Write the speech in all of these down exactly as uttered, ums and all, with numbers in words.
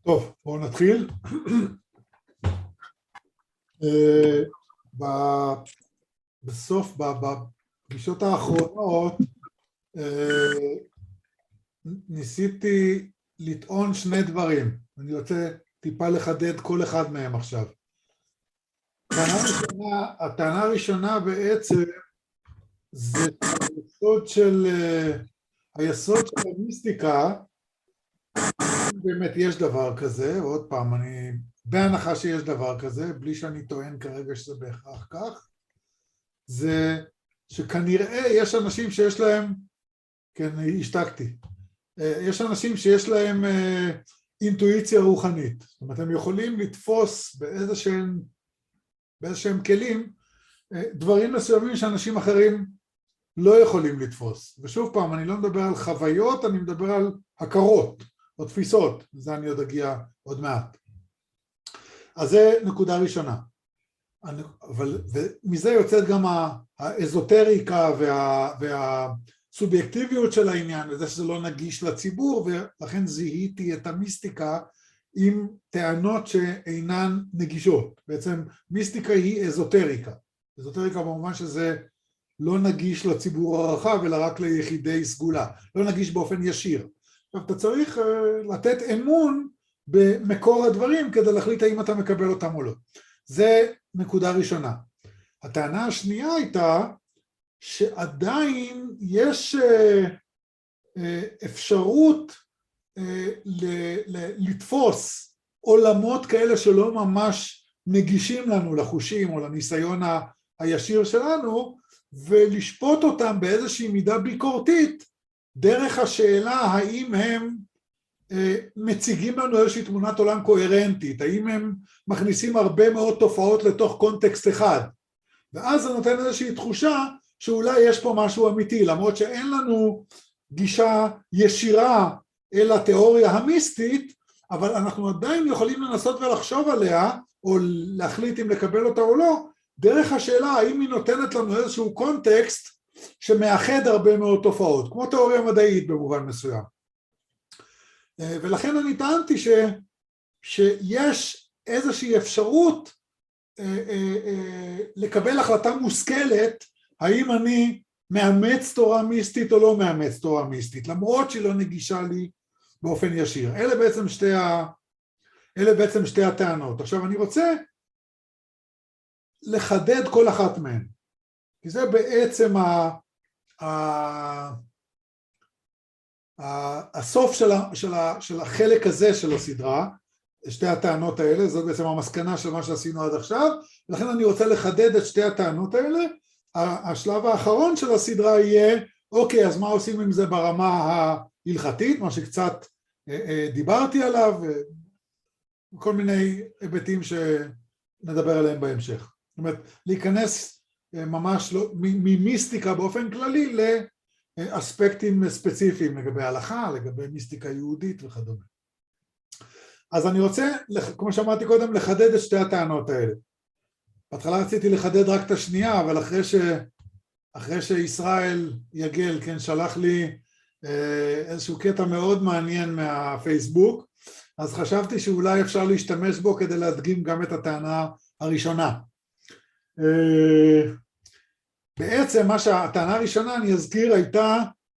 טוב, בואו נתחיל. בסוף, בפגישות האחרונות, ניסיתי לטעון שני דברים. אני רוצה טיפה לחדד כל אחד מהם עכשיו. הטענה הראשונה, הטענה הראשונה בעצם זה היסוד של, היסוד של המיסטיקה. באמת יש דבר כזה, ועוד פעם, אני בהנחה שיש דבר כזה, בלי שאני טוען כרגע שזה בהכרח כך, זה שכנראה יש אנשים שיש להם, כן, השתקתי, יש אנשים שיש להם אינטואיציה רוחנית, זאת אומרת, הם יכולים לתפוס באיזשהם, באיזשהם כלים, דברים מסוימים שאנשים אחרים לא יכולים לתפוס. ושוב פעם, אני לא מדבר על חוויות, אני מדבר על הכרות. או תפיסות, זה אני עוד אגיע עוד מעט. אז זה נקודה ראשונה. אבל, ומזה יוצאת גם האזוטריקה וה, והסובייקטיביות של העניין, וזה שזה לא נגיש לציבור, ולכן זיהיתי את המיסטיקה עם טענות שאינן נגישות. בעצם מיסטיקה היא אזוטריקה. אזוטריקה במובן שזה לא נגיש לציבור הרחב, אלא רק ליחידי סגולה. לא נגיש באופן ישיר. עכשיו, אתה צריך לתת אמון במקור הדברים כדי להחליט האם אתה מקבל אותם או לא. זה נקודה ראשונה. הטענה השנייה הייתה שעדיין יש אפשרות לתפוס עולמות כאלה שלא ממש נגישים לנו לחושים או לניסיון הישיר שלנו, ולשפוט אותם באיזושהי מידה ביקורתית, דרך השאלה האם הם מציגים לנו איזושהי תמונת עולם קוהרנטית, האם הם מכניסים הרבה מאוד תופעות לתוך קונטקסט אחד, ואז זה נותן איזושהי תחושה שאולי יש פה משהו אמיתי, למרות שאין לנו גישה ישירה אל התיאוריה המיסטית, אבל אנחנו עדיין יכולים לנסות ולחשוב עליה, או להחליט אם לקבל אותה או לא, דרך השאלה האם היא נותנת לנו איזשהו קונטקסט, שמאחד הרבה מאוד תופעות, כמו תיאוריה מדעית במובן מסוים. ולכן אני טענתי ש, שיש איזושהי אפשרות לקבל החלטה מושכלת, האם אני מאמץ תורה מיסטית או לא מאמץ תורה מיסטית, למרות שהיא לא נגישה לי באופן ישיר. אלה בעצם שתי, ה, אלה בעצם שתי הטענות. עכשיו אני רוצה לחדד כל אחת מהן. כי זה בעצם ה, ה, ה, הסוף של, ה, של, ה, של החלק הזה של הסדרה, שתי הטענות האלה, זאת בעצם המסקנה של מה שעשינו עד עכשיו, ולכן אני רוצה לחדד את שתי הטענות האלה. השלב האחרון של הסדרה יהיה, אוקיי, אז מה עושים עם זה ברמה ההלכתית, מה שקצת דיברתי עליו, וכל מיני היבטים שנדבר עליהם בהמשך. זאת אומרת, להיכנס ממש לא, ממיסטיקה באופן כללי לאספקטים ספציפיים לגבי ההלכה, לגבי מיסטיקה יהודית וכדומה. אז אני רוצה, כמו שאמרתי קודם, לחדד את שתי הטענות האלה. בהתחלה רציתי לחדד רק את השנייה, אבל אחרי ש, אחרי שישראל יגל, כן, שלח לי איזשהו קטע מאוד מעניין מהפייסבוק, אז חשבתי שאולי אפשר להשתמש בו כדי להדגים גם את הטענה הראשונה. בעצם מה שהטענה הראשונה, אני אזכיר, הייתה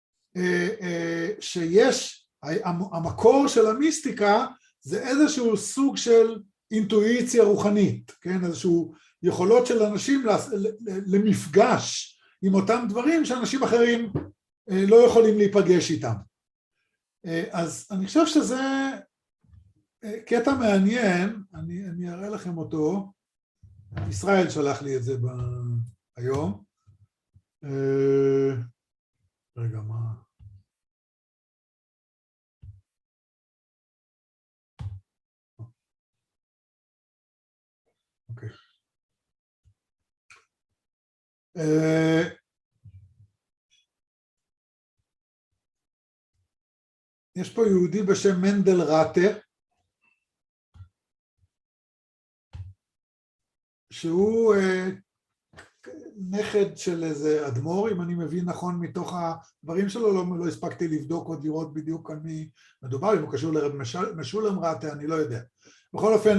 שיש, המקור של המיסטיקה זה איזשהו סוג של אינטואיציה רוחנית, כן? איזשהו יכולות של אנשים למפגש עם אותם דברים שאנשים אחרים לא יכולים להיפגש איתם. אז אני חושב שזה קטע מעניין, אני, אני אראה לכם אותו, ישראל שלח לי את זה היום. רגע, מה? אוקיי. יש פה יהודי בשם מנדל רטה, שהוא נכד של איזה אדמו"ר, אם אני מבין נכון מתוך הדברים שלו, לא, לא הספקתי לבדוק עוד לראות בדיוק על מי מדובר, אם הוא קשור לרב משולם רטה, אני לא יודע. בכל אופן,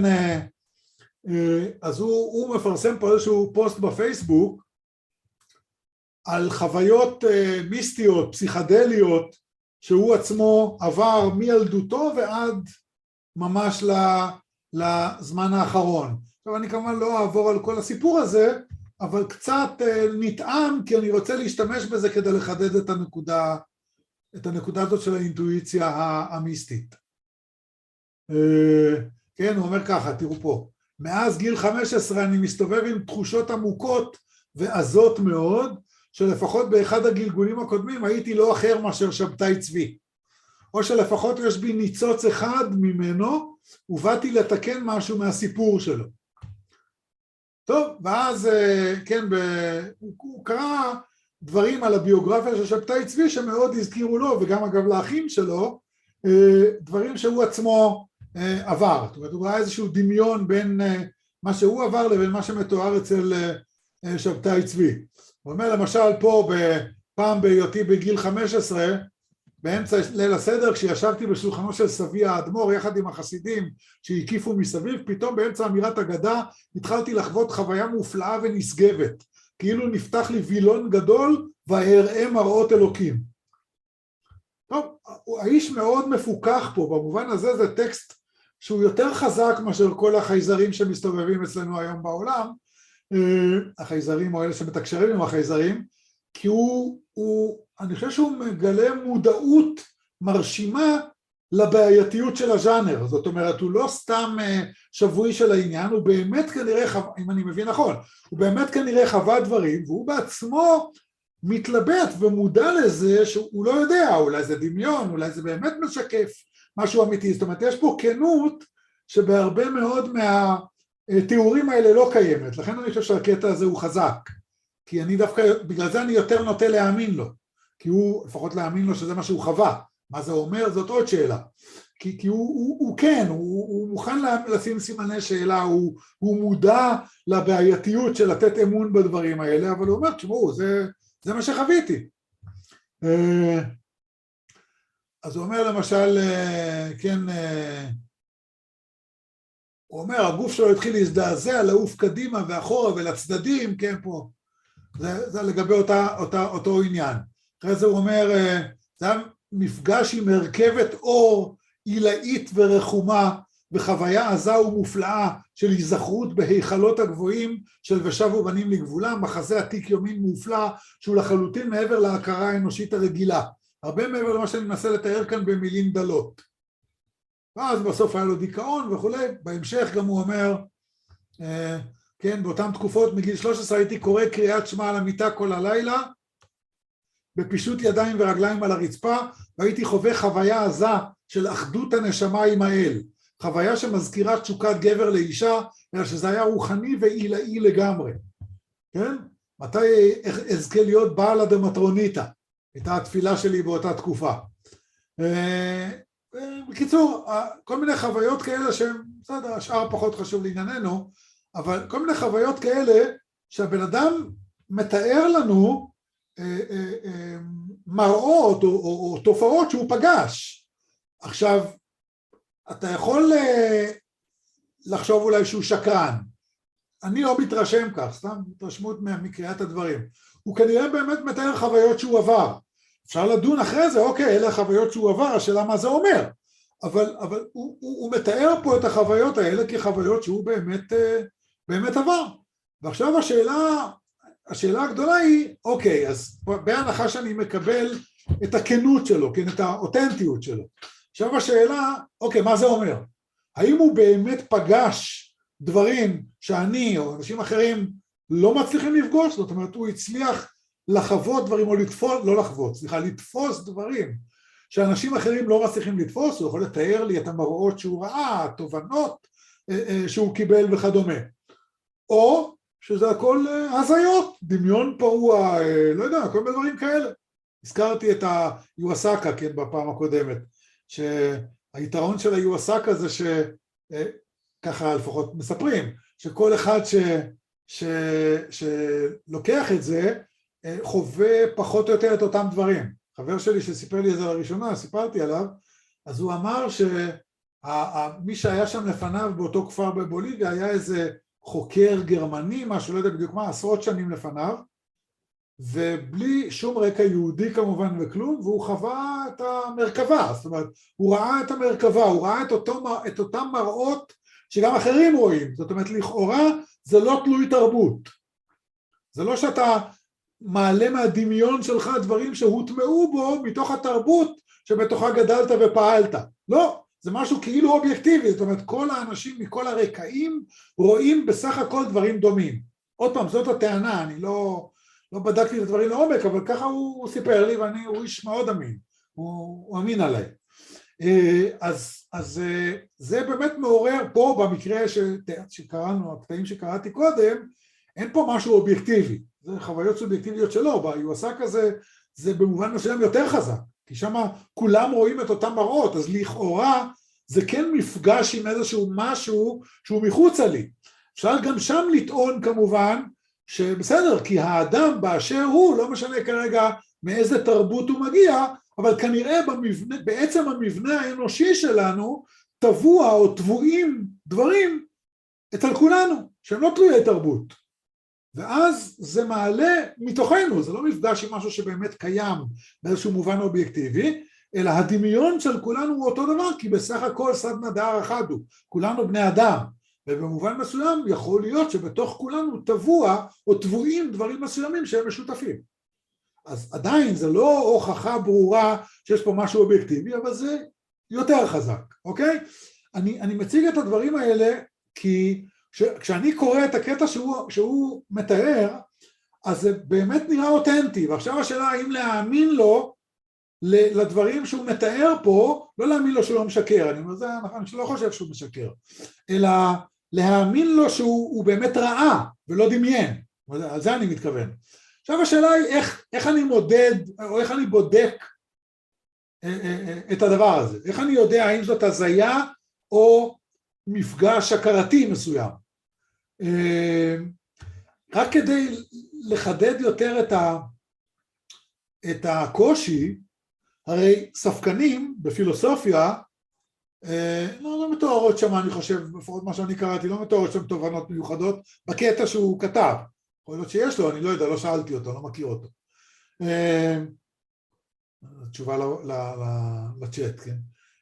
אז הוא, הוא מפרסם פה איזשהו פוסט בפייסבוק, על חוויות מיסטיות, פסיכדליות, שהוא עצמו עבר מילדותו ועד ממש לזמן האחרון. עכשיו אני כמובן לא אעבור על כל הסיפור הזה, אבל קצת נטעם, כי אני רוצה להשתמש בזה כדי לחדד את הנקודה, את הנקודה הזאת של האינטואיציה המיסטית. כן, הוא אומר ככה, תראו פה, מאז גיל חמש עשרה אני מסתובב עם תחושות עמוקות ועזות מאוד, שלפחות באחד הגלגולים הקודמים הייתי לא אחר מאשר שבתאי צבי, או שלפחות יש בי ניצוץ אחד ממנו, ובאתי לתקן משהו מהסיפור שלו. טוב, ואז כן, ב... הוא, הוא קרא דברים על הביוגרפיה של שבתאי צבי שמאוד הזכירו לו, וגם אגב לאחים שלו, דברים שהוא עצמו עבר. זאת אומרת, הוא ראה איזשהו דמיון בין מה שהוא עבר לבין מה שמתואר אצל שבתאי צבי. הוא אומר למשל פה, פעם בהיותי בגיל חמש עשרה, באמצע ליל הסדר, כשישבתי בשולחנו של סבי האדמו"ר יחד עם החסידים שהקיפו מסביב, פתאום באמצע אמירת אגדה התחלתי לחוות חוויה מופלאה ונשגבת, כאילו נפתח לי וילון גדול ואראה מראות אלוקים. טוב, האיש מאוד מפוקח פה, במובן הזה זה טקסט שהוא יותר חזק מאשר כל החייזרים שמסתובבים אצלנו היום בעולם, החייזרים או אלה שמתקשרים עם החייזרים, כי הוא, הוא, אני חושב שהוא מגלה מודעות מרשימה לבעייתיות של הז'אנר, זאת אומרת, הוא לא סתם שבוי של העניין, הוא באמת כנראה, אם אני מבין נכון, הוא באמת כנראה חווה דברים, והוא בעצמו מתלבט ומודע לזה שהוא לא יודע, אולי זה דמיון, אולי זה באמת משקף משהו אמיתי, זאת אומרת, יש פה כנות שבהרבה מאוד מהתיאורים האלה לא קיימת, לכן אני חושב שהקטע הזה הוא חזק, כי אני דווקא, בגלל זה אני יותר נוטה להאמין לו, כי הוא, לפחות להאמין לו שזה מה שהוא חווה, מה זה אומר, זאת עוד שאלה, כי, כי הוא, הוא, הוא כן, הוא, הוא מוכן לשים סימני שאלה, הוא, הוא מודע לבעייתיות של לתת אמון בדברים האלה, אבל הוא אומר, תשמעו, זה, זה מה שחוויתי. אז הוא אומר למשל, כן, הוא אומר, הגוף שלו התחיל להזדעזע, לעוף קדימה ואחורה ולצדדים, כן, פה, זה, זה לגבי אותה, אותה, אותו עניין. אחרי זה הוא אומר, זה היה מפגש עם מרכבת אור עילאית ורחומה, בחוויה עזה ומופלאה של היזכרות בהיכלות הגבוהים של ושבו בנים לגבולם, מחזה עתיק יומין מופלא, שהוא לחלוטין מעבר להכרה האנושית הרגילה. הרבה מעבר למה שאני מנסה לתאר כאן במילים דלות. ואז בסוף היה לו דיכאון וכולי, בהמשך גם הוא אומר, כן, באותן תקופות מגיל שלוש עשרה הייתי קורא קריאת שמע על המיטה כל הלילה, בפישוט ידיים ורגליים על הרצפה, והייתי חווה חוויה עזה של אחדות הנשמה עם האל, חוויה שמזכירה תשוקת גבר לאישה, אלא שזה היה רוחני ועילאי לגמרי. כן? מתי אזכה להיות בעל הדמטרוניטה? הייתה התפילה שלי באותה תקופה. בקיצור, כל מיני חוויות כאלה שהן, בסדר, השאר פחות חשוב לענייננו, אבל כל מיני חוויות כאלה שהבן אדם מתאר לנו מראות או, או, או תופעות שהוא פגש. עכשיו, אתה יכול לחשוב אולי שהוא שקרן. אני לא מתרשם כך, סתם התרשמות מקריאת הדברים. הוא כנראה באמת מתאר חוויות שהוא עבר. אפשר לדון אחרי זה, אוקיי, אלה החוויות שהוא עבר, השאלה מה זה אומר. אבל, אבל הוא, הוא, הוא מתאר פה את החוויות האלה כחוויות שהוא באמת, באמת עבר. ועכשיו השאלה, השאלה הגדולה היא, אוקיי, אז בהנחה שאני מקבל את הכנות שלו, כן, את האותנטיות שלו. עכשיו השאלה, אוקיי, מה זה אומר? האם הוא באמת פגש דברים שאני או אנשים אחרים לא מצליחים לפגוש? זאת אומרת, הוא הצליח לחוות דברים או לתפוס, לא לחוות, סליחה, לתפוס דברים שאנשים אחרים לא מצליחים לתפוס, הוא יכול לתאר לי את המראות שהוא ראה, התובנות שהוא קיבל וכדומה. או שזה הכל הזיות, דמיון פרוע, לא יודע, כל מיני דברים כאלה. הזכרתי את היואסקה, כן, בפעם הקודמת, שהיתרון של היואסקה זה שככה לפחות מספרים, שכל אחד ש, שלוקח את זה, חווה פחות או יותר את אותם דברים. חבר שלי שסיפר לי את זה לראשונה, סיפרתי עליו, אז הוא אמר שמי שהיה שם לפניו באותו כפר בבוליביה, היה איזה חוקר גרמני, משהו, לא יודע בדיוק מה, עשרות שנים לפניו, ובלי שום רקע יהודי כמובן וכלום, והוא חווה את המרכבה, זאת אומרת, הוא ראה את המרכבה, הוא ראה את, אותו, את אותם מראות שגם אחרים רואים, זאת אומרת, לכאורה זה לא תלוי תרבות. זה לא שאתה מעלה מהדמיון שלך דברים שהוטמעו בו מתוך התרבות שבתוכה גדלת ופעלת. לא, זה משהו כאילו אובייקטיבי, זאת אומרת, כל האנשים מכל הרקעים רואים בסך הכל דברים דומים. עוד פעם, זאת הטענה, אני לא... לא בדקתי את הדברים לעומק, אבל ככה הוא, הוא סיפר לי, ואני, הוא איש מאוד אמין, הוא, הוא אמין עליי. אז, אז זה באמת מעורר פה, במקרה ש, שקראנו, הקטעים שקראתי קודם, אין פה משהו אובייקטיבי, זה חוויות סובייקטיביות שלו, ביוסק הזה, זה במובן מסוים יותר חזק, כי שם כולם רואים את אותם מראות, אז לכאורה זה כן מפגש עם איזשהו משהו שהוא מחוצה לי. אפשר גם שם לטעון כמובן, שבסדר, כי האדם באשר הוא, לא משנה כרגע מאיזה תרבות הוא מגיע, אבל כנראה במבנה, בעצם המבנה האנושי שלנו, טבוע או טבועים דברים אצל כולנו, שהם לא תלויי תרבות. ואז זה מעלה מתוכנו, זה לא מפגש עם משהו שבאמת קיים באיזשהו מובן אובייקטיבי, אלא הדמיון של כולנו הוא אותו דבר, כי בסך הכל סדנא דארעא אחד הוא, כולנו בני אדם. ובמובן מסוים יכול להיות שבתוך כולנו טבוע או טבועים דברים מסוימים שהם משותפים. אז עדיין זה לא הוכחה ברורה שיש פה משהו אובייקטיבי, אבל זה יותר חזק, אוקיי? אני, אני מציג את הדברים האלה כי כשאני קורא את הקטע שהוא, שהוא מתאר, אז זה באמת נראה אותנטי, ועכשיו השאלה האם להאמין לו לדברים שהוא מתאר פה, לא להאמין לו שהוא לא משקר, אני אומר, זה, אני לא חושב שהוא משקר, אלא להאמין לו שהוא באמת ראה ולא דמיין, על זה אני מתכוון. עכשיו השאלה היא איך, איך אני מודד או איך אני בודק את הדבר הזה, איך אני יודע האם זאת הזיה או מפגש הכרתי מסוים. רק כדי לחדד יותר את, ה, את הקושי, הרי ספקנים בפילוסופיה, לא, לא מתוארות שם, אני חושב, לפחות מה שאני קראתי, לא מתוארות שם תובנות מיוחדות בקטע שהוא כתב. יכול להיות שיש לו, אני לא יודע, לא שאלתי אותו, לא מכיר אותו. תשובה לצ'אט, כן.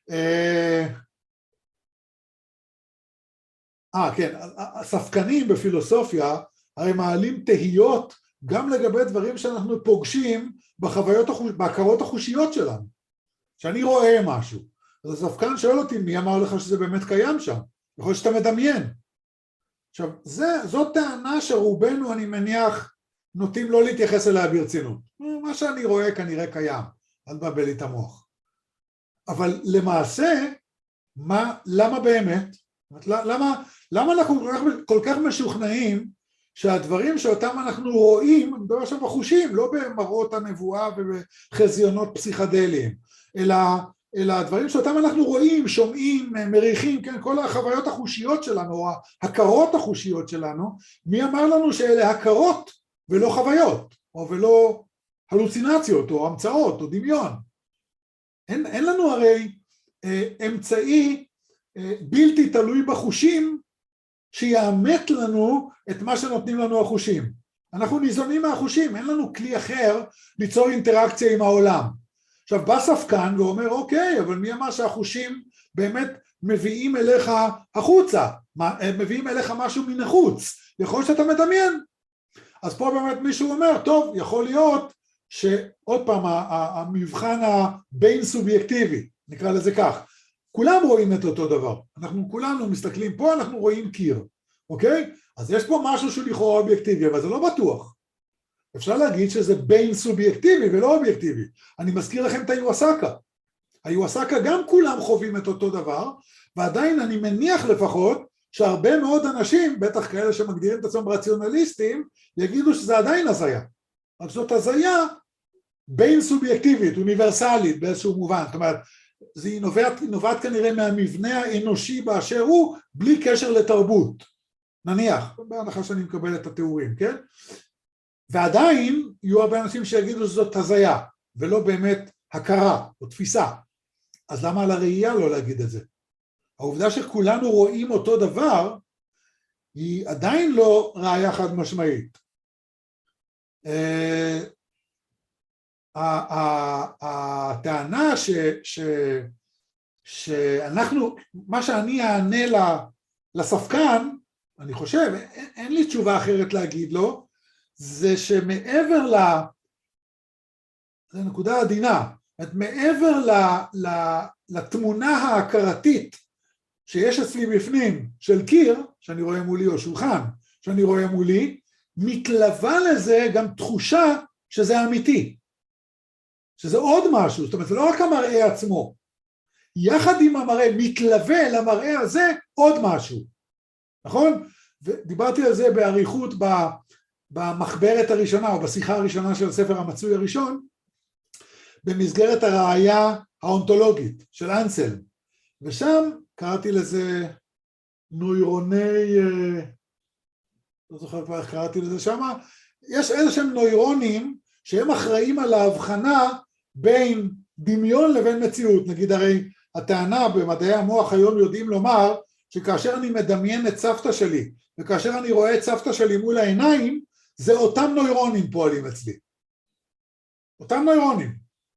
אה, כן, הספקנים בפילוסופיה הרי מעלים תהיות גם לגבי דברים שאנחנו פוגשים בחוויות, בהכרות החושיות שלנו. שאני רואה משהו. אז הספקן שואל אותי, מי אמר לך שזה באמת קיים שם? יכול להיות שאתה מדמיין. עכשיו, זה, זאת טענה שרובנו, אני מניח, נוטים לא להתייחס אליה ברצינות. מה שאני רואה כנראה קיים, אל תבלבל לי את המוח. אבל למעשה, מה, למה באמת? למה, למה אנחנו כל כך, כל כך משוכנעים שהדברים שאותם אנחנו רואים, אני מדבר עכשיו בחושים, לא במראות הנבואה ובחזיונות פסיכדליים, אלא, אלא הדברים שאותם אנחנו רואים, שומעים, מריחים, כן, כל החוויות החושיות שלנו, או ההכרות החושיות שלנו, מי אמר לנו שאלה הכרות ולא חוויות, או ולא הלוצינציות, או המצאות, או דמיון. אין, אין לנו הרי אה, אמצעי אה, בלתי תלוי בחושים, שיאמת לנו את מה שנותנים לנו החושים. אנחנו ניזונים מהחושים, אין לנו כלי אחר ליצור אינטראקציה עם העולם. עכשיו בא ספקן ואומר, אוקיי, אבל מי אמר שהחושים באמת מביאים אליך החוצה, מביאים אליך משהו מן החוץ, יכול להיות שאתה מדמיין. אז פה באמת מישהו אומר, טוב, יכול להיות שעוד פעם המבחן הבין סובייקטיבי, נקרא לזה כך, כולם רואים את אותו דבר, אנחנו כולנו מסתכלים פה, אנחנו רואים קיר, אוקיי? אז יש פה משהו שהוא לכאורה אובייקטיבי, אבל זה לא בטוח. אפשר להגיד שזה בין סובייקטיבי ולא אובייקטיבי. אני מזכיר לכם את היואסקה. היואסקה גם כולם חווים את אותו דבר, ועדיין אני מניח לפחות שהרבה מאוד אנשים, בטח כאלה שמגדירים את עצמם רציונליסטים, יגידו שזה עדיין הזיה. רק זאת הזיה בין סובייקטיבית, אוניברסלית באיזשהו מובן, זאת אומרת, זה נובעת, נובעת כנראה מהמבנה האנושי באשר הוא, בלי קשר לתרבות. נניח, בהנחה שאני מקבל את התיאורים, כן? ועדיין יהיו הרבה אנשים שיגידו שזאת הזיה, ולא באמת הכרה או תפיסה. אז למה על הראייה לא להגיד את זה? העובדה שכולנו רואים אותו דבר, היא עדיין לא ראייה חד משמעית. הטענה ש, ש, שאנחנו, מה שאני אענה לספקן, אני חושב, אין, אין לי תשובה אחרת להגיד לו, זה שמעבר ל... זו נקודה עדינה, מעבר ל, ל, לתמונה ההכרתית שיש אצלי בפנים של קיר, שאני רואה מולי, או שולחן, שאני רואה מולי, מתלווה לזה גם תחושה שזה אמיתי, שזה עוד משהו, זאת אומרת, זה לא רק המראה עצמו, יחד עם המראה, מתלווה למראה הזה עוד משהו, נכון? ודיברתי על זה בעריכות במחברת הראשונה, או בשיחה הראשונה של הספר המצוי הראשון, במסגרת הראייה האונתולוגית של אנסלם, ושם קראתי לזה נוירוני, לא זוכר כבר איך קראתי לזה שם, יש איזשהם נוירונים שהם אחראים על ההבחנה בין דמיון לבין מציאות. נגיד, הרי הטענה במדעי המוח היום יודעים לומר שכאשר אני מדמיין את סבתא שלי וכאשר אני רואה את סבתא שלי מול העיניים, זה אותם נוירונים פועלים אצלי, אותם נוירונים.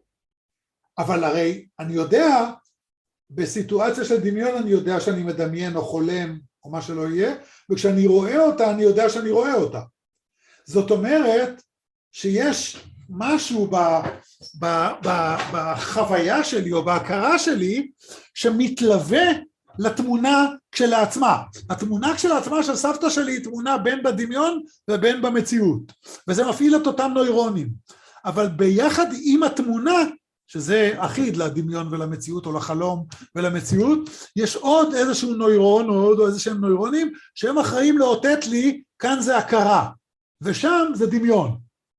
אבל הרי אני יודע, בסיטואציה של דמיון אני יודע שאני מדמיין או חולם או מה שלא יהיה, וכשאני רואה אותה אני יודע שאני רואה אותה. זאת אומרת שיש משהו ב, ב, ב, בחוויה שלי או בהכרה שלי שמתלווה לתמונה כשלעצמה. התמונה כשלעצמה של סבתא שלי היא תמונה בין בדמיון ובין במציאות, וזה מפעיל את אותם נוירונים. אבל ביחד עם התמונה, שזה אחיד לדמיון ולמציאות או לחלום ולמציאות, יש עוד איזשהו נוירון או עוד איזשהם נוירונים שהם אחראים לאותת לי, כאן זה הכרה, ושם זה דמיון.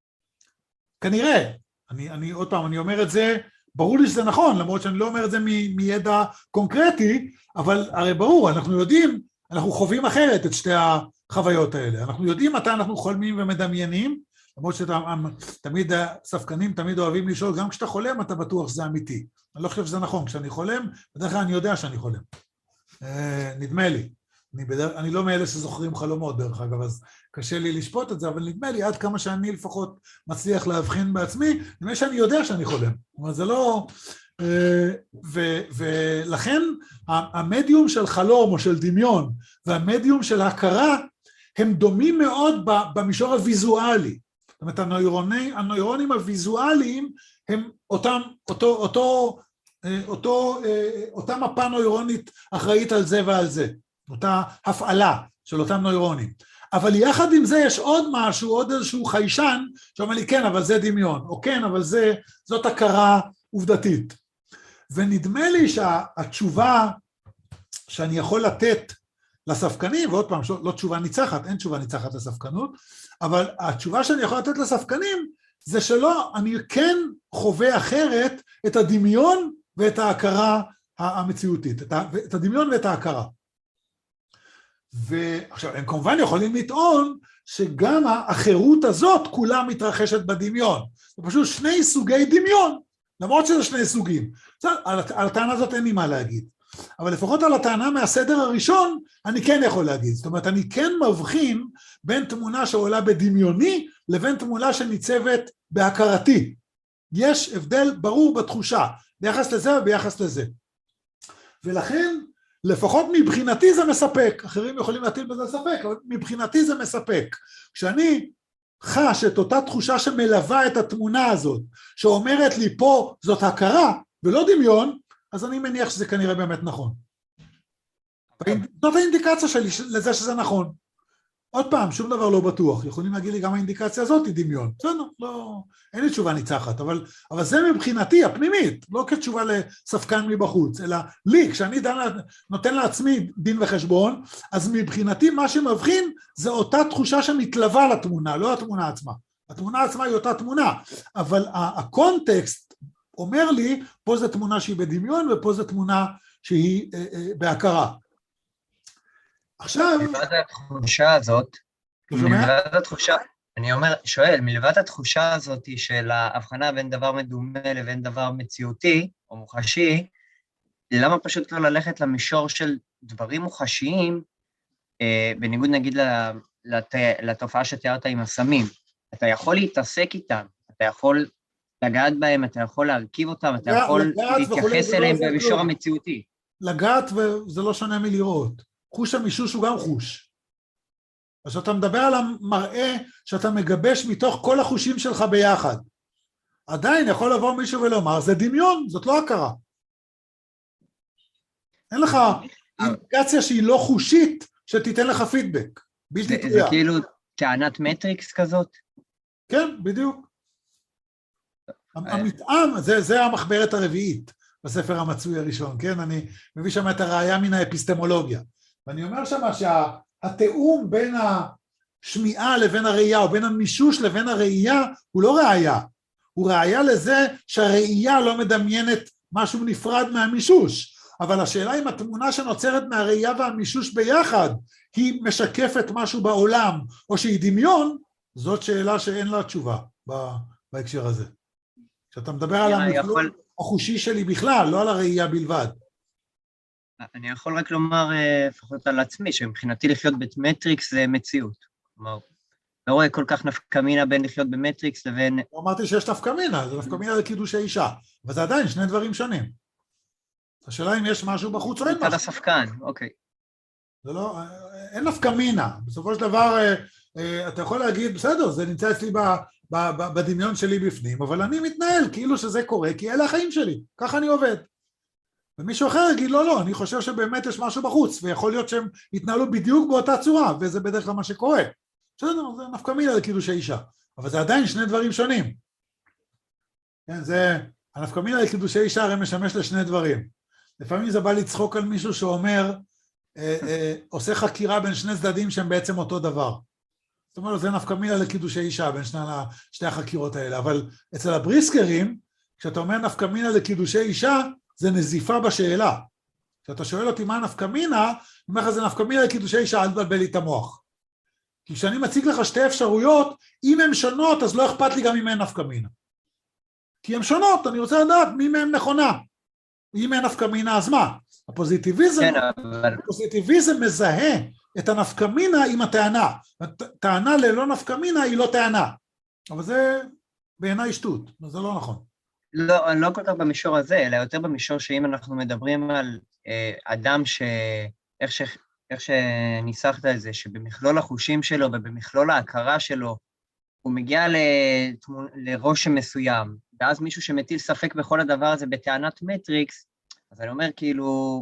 כנראה, אני, אני עוד פעם, אני אומר את זה, ברור לי שזה נכון, למרות שאני לא אומר את זה מ, מידע קונקרטי, אבל הרי ברור, אנחנו יודעים, אנחנו חווים אחרת את שתי החוויות האלה, אנחנו יודעים מתי אנחנו חולמים ומדמיינים, למרות שתמיד הספקנים תמיד אוהבים לשאול, גם כשאתה חולם אתה בטוח שזה אמיתי. אני לא חושב שזה נכון, כשאני חולם, בדרך כלל אני יודע שאני חולם. נדמה לי. אני, בדרך, אני לא מאלה שזוכרים חלומות דרך אגב, אז קשה לי לשפוט את זה, אבל נדמה לי עד כמה שאני לפחות מצליח להבחין בעצמי, נדמה לי שאני יודע שאני חולם. זאת אומרת, זה לא... ו, ולכן המדיום של חלום או של דמיון והמדיום של הכרה, הם דומים מאוד במישור הוויזואלי. זאת אומרת, הנוירוני, הנוירונים הוויזואליים הם אותם, אותו, אותו, אותו, אותה מפה נוירונית אחראית על זה ועל זה, אותה הפעלה של אותם נוירונים. אבל יחד עם זה יש עוד משהו, עוד איזשהו חיישן, שאומר לי כן, אבל זה דמיון, או כן, אבל זה, זאת הכרה עובדתית. ונדמה לי שהתשובה שאני יכול לתת לספקנים, ועוד פעם, לא תשובה ניצחת, אין תשובה ניצחת לספקנות, אבל התשובה שאני יכול לתת לספקנים, זה שלא, אני כן חווה אחרת את הדמיון ואת ההכרה המציאותית, את הדמיון ואת ההכרה. ועכשיו, הם כמובן יכולים לטעון שגם האחרות הזאת כולה מתרחשת בדמיון. זה פשוט שני סוגי דמיון, למרות שזה שני סוגים. על, על הטענה הזאת אין לי מה להגיד. אבל לפחות על הטענה מהסדר הראשון, אני כן יכול להגיד. זאת אומרת, אני כן מבחין בין תמונה שעולה בדמיוני, לבין תמונה שניצבת בהכרתי. יש הבדל ברור בתחושה, ביחס לזה וביחס לזה. ולכן, לפחות מבחינתי זה מספק. אחרים יכולים להטיל בזה ספק, אבל מבחינתי זה מספק. כשאני חש את אותה תחושה שמלווה את התמונה הזאת, שאומרת לי פה זאת הכרה ולא דמיון, אז אני מניח שזה כנראה באמת נכון. זאת האינדיקציה שלי לזה שזה נכון. עוד פעם, שום דבר לא בטוח. יכולים להגיד לי גם האינדיקציה הזאת היא דמיון. בסדר, לא, אין לי תשובה ניצחת, אבל, אבל זה מבחינתי הפנימית, לא כתשובה לספקן מבחוץ, אלא לי, כשאני דן, נותן לעצמי דין וחשבון, אז מבחינתי מה שמבחין זה אותה תחושה שמתלווה לתמונה, לא התמונה עצמה. התמונה עצמה היא אותה תמונה, אבל הקונטקסט אומר לי, פה זו תמונה שהיא בדמיון, ופה זו תמונה שהיא אה, אה, בהכרה. עכשיו... מלבד התחושה הזאת, מלבד התחושה, אני אומר, שואל, מלבד התחושה הזאת של ההבחנה בין דבר מדומה לבין דבר מציאותי או מוחשי, למה פשוט לא ללכת למישור של דברים מוחשיים, אה, בניגוד נגיד לת... לתופעה שתיארת עם הסמים? אתה יכול להתעסק איתם, אתה יכול לגעת בהם, אתה יכול להרכיב אותם, אתה יכול להתייחס אליהם במישור המציאותי. לגעת וזה לא שונה מלראות. חוש המישוש הוא גם חוש. אז שאתה מדבר על המראה שאתה מגבש מתוך כל החושים שלך ביחד. עדיין יכול לבוא מישהו ולומר, זה דמיון, זאת לא הכרה. אין לך אינדיקציה שהיא לא חושית, שתיתן לך פידבק, בלתי תלויה. זה כאילו טענת מטריקס כזאת? כן, בדיוק. המתאם, זה, זה המחברת הרביעית בספר המצוי הראשון, כן? אני מביא שם את הראייה מן האפיסטמולוגיה. ואני אומר שם שהתאום בין השמיעה לבין הראייה, או בין המישוש לבין הראייה, הוא לא ראייה. הוא ראייה לזה שהראייה לא מדמיינת משהו נפרד מהמישוש. אבל השאלה אם התמונה שנוצרת מהראייה והמישוש ביחד, היא משקפת משהו בעולם, או שהיא דמיון, זאת שאלה שאין לה תשובה בהקשר הזה. כשאתה מדבר על המכלול החושי שלי בכלל, לא על הראייה בלבד. אני יכול רק לומר, לפחות על עצמי, שמבחינתי לחיות במטריקס זה מציאות. כלומר, לא רואה כל כך נפקא מינה בין לחיות במטריקס לבין... לא אמרתי שיש נפקא מינה, זה נפקא מינה לקידוש האישה, אבל זה עדיין שני דברים שונים. השאלה אם יש משהו בחוץ או אין משהו. מצד הספקן, אוקיי. זה לא, אין נפקא מינה. בסופו של דבר, אתה יכול להגיד, בסדר, זה נמצא אצלי בדמיון שלי בפנים, אבל אני מתנהל כאילו שזה קורה, כי אלה החיים שלי, ככה אני עובד. ומישהו אחר יגיד, לא, לא, אני חושב שבאמת יש משהו בחוץ, ויכול להיות שהם יתנהלו בדיוק באותה צורה, וזה בדרך כלל מה שקורה. בסדר, זה נפקא מינה לקידוש האישה, אבל זה עדיין שני דברים שונים. כן, זה, הנפקא מינה לקידוש האישה הרי משמש לשני דברים. לפעמים זה בא לצחוק על מישהו שאומר, אה, אה, עושה חקירה בין שני צדדים שהם בעצם אותו דבר. זאת אומרת, זה נפקא מינה לקידושי אישה בין שני, שתי החקירות האלה, אבל אצל הבריסקרים, כשאתה אומר נפקא מינה לקידושי אישה, זה נזיפה בשאלה. כשאתה שואל אותי מה נפקא מינה, אני אומר לך זה נפקא מינה לקידושי אישה, אל תבלבל לי את המוח. כי כשאני מציג לך שתי אפשרויות, אם הן שונות, אז לא אכפת לי גם אם הן נפקא מינה. כי הן שונות, אני רוצה לדעת מי מהן נכונה. אם אין נפקא מינה, אז מה? הפוזיטיביזם, כן, אבל... הפוזיטיביזם מזהה את הנפקא מינה עם הטענה. טענה ללא נפקא מינה היא לא טענה. אבל זה בעיניי שטות, זה לא נכון. לא, לא כל כך במישור הזה, אלא יותר במישור שאם אנחנו מדברים על אה, אדם ש... איך, ש... איך שניסחת את זה, שבמכלול החושים שלו ובמכלול ההכרה שלו, הוא מגיע לתמונ... לרושם מסוים, ואז מישהו שמטיל ספק בכל הדבר הזה בטענת מטריקס, אז אני אומר כאילו,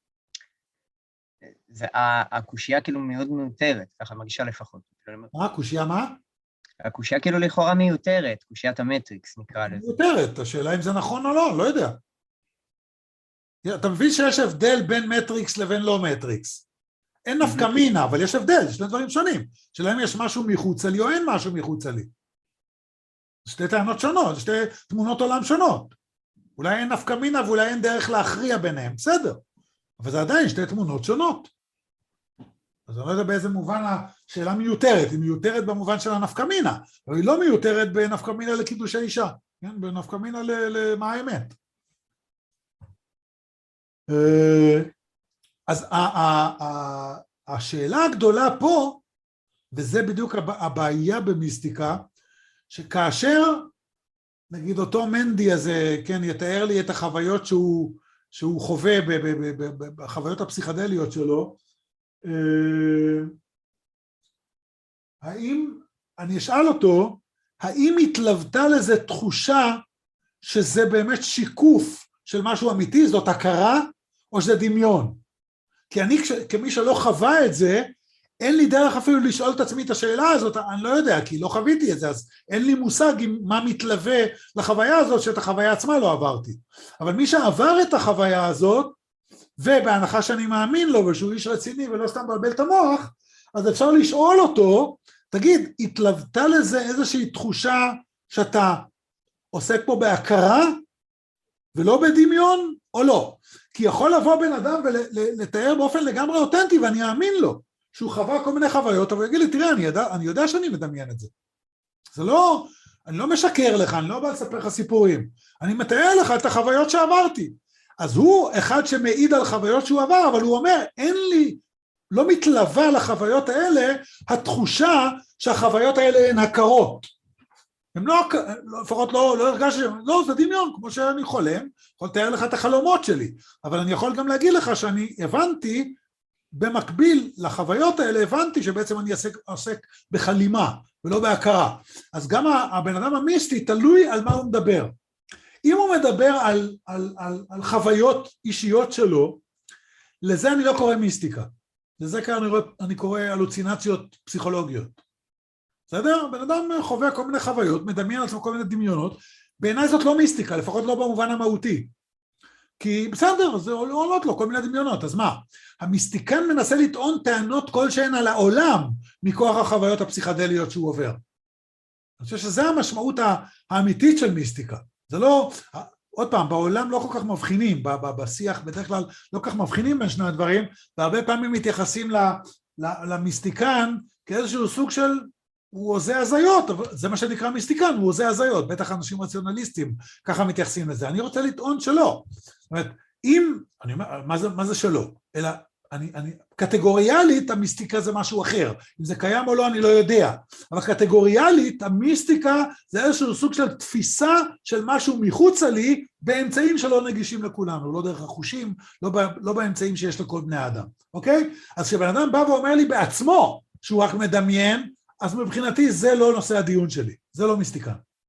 זה, הקושייה כאילו מאוד מיותרת, ככה מרגישה לפחות. מה, הקושייה מה? הקושייה כאילו לכאורה מיותרת, קושיית המטריקס נקרא לזה. מיותרת, השאלה אם זה נכון או לא, לא יודע. אתה מבין שיש הבדל בין מטריקס לבין לא מטריקס. אין נפקא מינה, אבל יש הבדל, שני דברים שונים. שלהם יש משהו מחוצה לי או אין משהו מחוצה לי. שתי טענות שונות, שתי תמונות עולם שונות. אולי אין נפקא מינה ואולי אין דרך להכריע ביניהם, בסדר. אבל זה עדיין שתי תמונות שונות. אז אני לא יודע באיזה מובן השאלה מיותרת, היא מיותרת במובן של הנפקא מינה, אבל היא לא מיותרת בנפקא מינה לקידוש האישה, כן? בנפקא מינה למה האמת. אז השאלה הגדולה פה, וזה בדיוק הבעיה במיסטיקה, שכאשר, נגיד אותו מנדי הזה, כן, יתאר לי את החוויות שהוא, שהוא חווה, בחוויות הפסיכדליות שלו, האם, אני אשאל אותו, האם התלוותה לזה תחושה שזה באמת שיקוף של משהו אמיתי, זאת הכרה, או שזה דמיון? כי אני, כמי שלא חווה את זה, אין לי דרך אפילו לשאול את עצמי את השאלה הזאת, אני לא יודע, כי לא חוויתי את זה, אז אין לי מושג מה מתלווה לחוויה הזאת, שאת החוויה עצמה לא עברתי. אבל מי שעבר את החוויה הזאת, ובהנחה שאני מאמין לו, ושהוא איש רציני ולא סתם מבלבל את המוח, אז אפשר לשאול אותו, תגיד, התלוותה לזה איזושהי תחושה שאתה עוסק פה בהכרה, ולא בדמיון, או לא. כי יכול לבוא בן אדם ולתאר באופן לגמרי אותנטי, ואני אאמין לו, שהוא חווה כל מיני חוויות, אבל יגיד לי, תראה, אני יודע, אני יודע שאני מדמיין את זה. זה לא, אני לא משקר לך, אני לא בא לספר לך סיפורים, אני מתאר לך את החוויות שעברתי. אז הוא אחד שמעיד על חוויות שהוא עבר, אבל הוא אומר, אין לי, לא מתלווה לחוויות האלה, התחושה שהחוויות האלה הן הכרות. הם לא, לפחות לא, לא הרגש, לא, זה דמיון, כמו שאני חולם, יכול לתאר לך את החלומות שלי, אבל אני יכול גם להגיד לך שאני הבנתי, במקביל לחוויות האלה, הבנתי שבעצם אני עוסק, עוסק בחלימה, ולא בהכרה. אז גם הבן אדם המיסטי תלוי על מה הוא מדבר. אם הוא מדבר על, על, על, על חוויות אישיות שלו, לזה אני לא קורא מיסטיקה. לזה אני, אני קורא אלוצינציות פסיכולוגיות. בסדר? בן אדם חווה כל מיני חוויות, מדמיין עצמו כל מיני דמיונות, בעיניי זאת לא מיסטיקה, לפחות לא במובן המהותי. כי בסדר, זה עולות לו כל מיני דמיונות, אז מה? המיסטיקן מנסה לטעון טענות כלשהן על העולם, מכוח החוויות הפסיכדליות שהוא עובר. אני חושב שזה המשמעות האמיתית של מיסטיקה. זה לא, עוד פעם, בעולם לא כל כך מבחינים, בשיח בדרך כלל לא כל כך מבחינים בין שני הדברים, והרבה פעמים מתייחסים למיסטיקן כאיזשהו סוג של, הוא עושה הזיות, זה מה שנקרא מיסטיקן, הוא עושה הזיות, בטח אנשים רציונליסטים ככה מתייחסים לזה. אני רוצה לטעון שלא. זאת אומרת, אם, אני אומר, מה זה, מה זה שלא? אלא, אני, אני, קטגוריאלית, המיסטיקה זה משהו אחר. אם זה קיים או לא, אני לא יודע. אבל קטגוריאלית, המיסטיקה זה איזשהו סוג של תפיסה של משהו מחוצה לי, באמצעים שלא נגישים לכולנו, לא דרך החושים, לא, לא באמצעים שיש לכל בני האדם. אוקיי? אז כשבן אדם בא ואומר לי בעצמו, שהוא רק מדמיין, אז מבחינתי זה לא נושא הדיון שלי, זה לא מיסטיקן.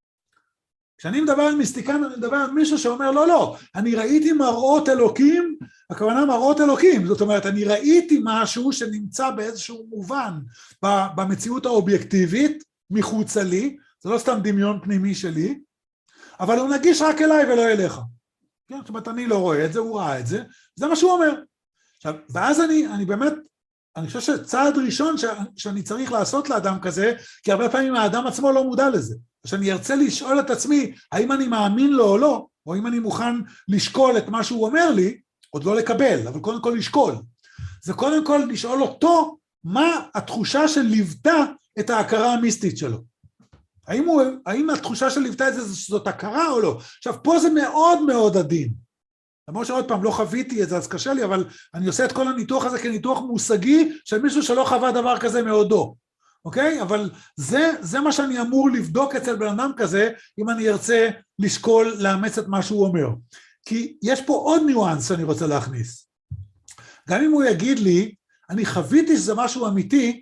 כשאני מדבר על מיסטיקן, אני מדבר על מישהו שאומר, לא, לא, אני ראיתי מראות אלוקים, הכוונה מראות אלוקים, זאת אומרת, אני ראיתי משהו שנמצא באיזשהו מובן, במציאות האובייקטיבית, מחוצה לי, זה לא סתם דמיון פנימי שלי, אבל הוא נגיש רק אליי ולא אליך. כן, זאת אומרת, אני לא רואה את זה, הוא ראה את זה, זה מה שהוא אומר. עכשיו, ואז אני, אני באמת, אני חושב שצעד ראשון ש, שאני צריך לעשות לאדם כזה, כי הרבה פעמים האדם עצמו לא מודע לזה. שאני ארצה לשאול את עצמי, האם אני מאמין לו או לא, או אם אני מוכן לשקול את מה שהוא אומר לי, עוד לא לקבל, אבל קודם כל לשקול. זה קודם כל לשאול אותו, מה התחושה של ליוותה את ההכרה המיסטית שלו. האם, הוא, האם התחושה של ליוותה את זה, זאת הכרה או לא? עכשיו, פה זה מאוד מאוד עדין. למרות שעוד פעם לא חוויתי את זה, אז קשה לי, אבל אני עושה את כל הניתוח הזה כניתוח מושגי, של מישהו שלא חווה דבר כזה מעודו. אוקיי? אבל זה, זה מה שאני אמור לבדוק אצל בן אדם כזה, אם אני ארצה לשקול, לאמץ את מה שהוא אומר. כי יש פה עוד ניואנס שאני רוצה להכניס. גם אם הוא יגיד לי, אני חוויתי שזה משהו אמיתי,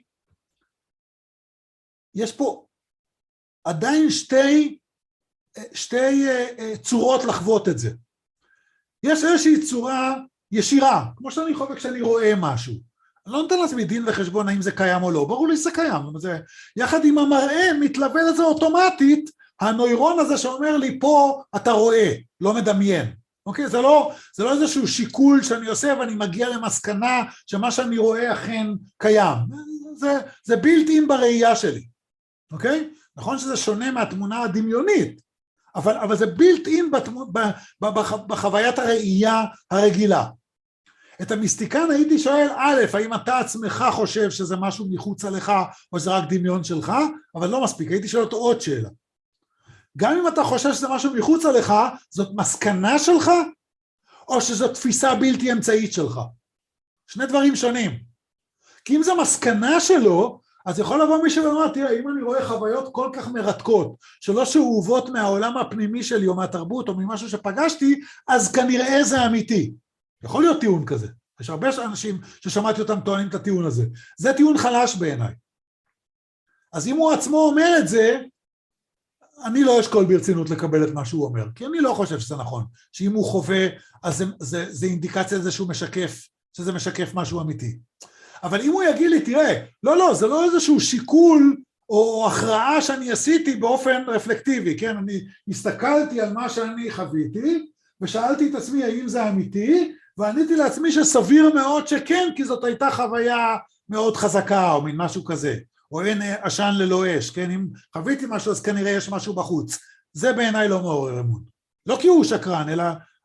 יש פה עדיין שתי, שתי צורות לחוות את זה. יש איזושהי צורה ישירה, כמו שאני חווה כשאני רואה משהו. אני לא נותן לעצמי דין וחשבון האם זה קיים או לא, ברור לי שזה קיים, זה, יחד עם המראה מתלווה לזה אוטומטית, הנוירון הזה שאומר לי פה אתה רואה, לא מדמיין, אוקיי? זה לא, זה לא איזשהו שיקול שאני עושה ואני מגיע למסקנה שמה שאני רואה אכן קיים, זה, זה built in בראייה שלי, אוקיי? נכון שזה שונה מהתמונה הדמיונית, אבל, אבל זה built in בתמו, ב, ב, ב, בחוויית הראייה הרגילה. את המיסטיקן הייתי שואל, א', האם אתה עצמך חושב שזה משהו מחוץ עליך, או שזה רק דמיון שלך, אבל לא מספיק, הייתי שואל אותו עוד שאלה. גם אם אתה חושב שזה משהו מחוץ עליך, זאת מסקנה שלך, או שזאת תפיסה בלתי אמצעית שלך? שני דברים שונים. כי אם זו מסקנה שלו, אז יכול לבוא מישהו ואומר, תראה, אם אני רואה חוויות כל כך מרתקות, שלא שאובות מהעולם הפנימי שלי, או מהתרבות, או ממשהו שפגשתי, אז כנראה זה אמיתי. יכול להיות טיעון כזה. יש הרבה אנשים ששמעתי אותם טוענים את הטיעון הזה. זה טיעון חלש בעיניי. אז אם הוא עצמו אומר את זה, אני לא אשקול ברצינות לקבל את מה שהוא אומר, כי אני לא חושב שזה נכון, שאם הוא חווה, אז זה, זה, זה אינדיקציה לזה שהוא משקף, שזה משקף משהו אמיתי. אבל אם הוא יגיד לי, תראה, לא, לא, זה לא איזשהו שיקול או הכרעה שאני עשיתי באופן רפלקטיבי, כן? אני הסתכלתי על מה שאני חוויתי, ושאלתי את עצמי האם זה אמיתי, ועניתי לעצמי שסביר מאוד שכן, כי זאת הייתה חוויה מאוד חזקה, או מין משהו כזה, או אין עשן ללא אש, כן? אם חוויתי משהו, אז כנראה יש משהו בחוץ. זה בעיניי לא מעורר אמון. לא כי הוא שקרן, אלא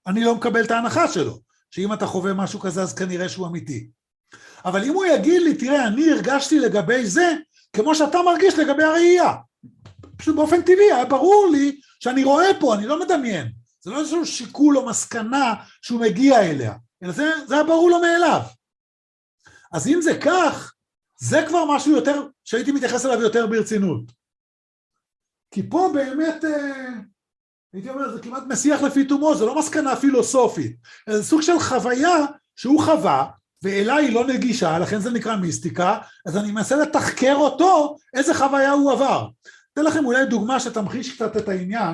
אני לא מקבל את ההנחה שלו, שאם אתה חווה משהו כזה אז כנראה שהוא אמיתי. אבל אם הוא יגיד לי, תראה, אני הרגשתי לגבי זה, כמו שאתה מרגיש לגבי הראייה. פשוט באופן טבעי, היה ברור לי שאני רואה פה, אני לא מדמיין. זה לא איזשהו שיקול או מסקנה שהוא מגיע אליה, אלא זה, זה היה ברור לו מאליו. אז אם זה כך, זה כבר משהו יותר, שהייתי מתייחס אליו יותר ברצינות. כי פה באמת, הייתי אומר, זה כמעט משיח לפי תומו, זה לא מסקנה פילוסופית, זה סוג של חוויה שהוא חווה, ואליי היא לא נגישה, לכן זה נקרא מיסטיקה, אז אני מנסה לתחקר אותו, איזה חוויה הוא עבר. אתן לכם אולי דוגמה שתמחיש קצת את העניין.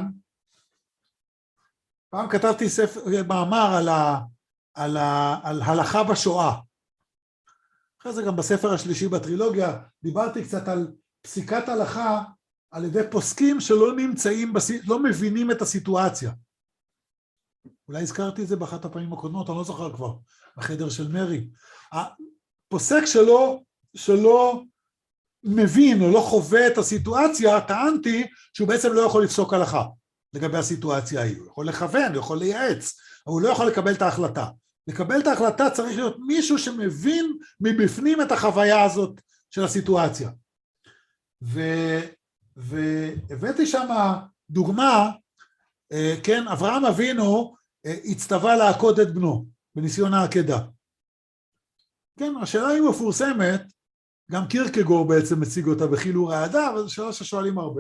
פעם כתבתי ספר, מאמר על, ה, על, ה, על הלכה בשואה. אחרי זה גם בספר השלישי בטרילוגיה, דיברתי קצת על פסיקת הלכה, על ידי פוסקים שלא נמצאים, לא מבינים את הסיטואציה. אולי הזכרתי את זה באחת הפעמים הקודמות, אני לא זוכר כבר, בחדר של מרי. הפוסק שלו, שלא מבין או לא חווה את הסיטואציה, טענתי שהוא בעצם לא יכול לפסוק הלכה לגבי הסיטואציה ההיא. הוא יכול לכוון, הוא יכול לייעץ, אבל הוא לא יכול לקבל את ההחלטה. לקבל את ההחלטה צריך להיות מישהו שמבין מבפנים את החוויה הזאת של הסיטואציה. ו... והבאתי שם דוגמה, כן, אברהם אבינו הצטווה לעקוד את בנו בניסיון העקדה. כן, השאלה היא מפורסמת, גם קירקגור בעצם מציג אותה בחילור האהדה, אבל זו שאלה ששואלים הרבה.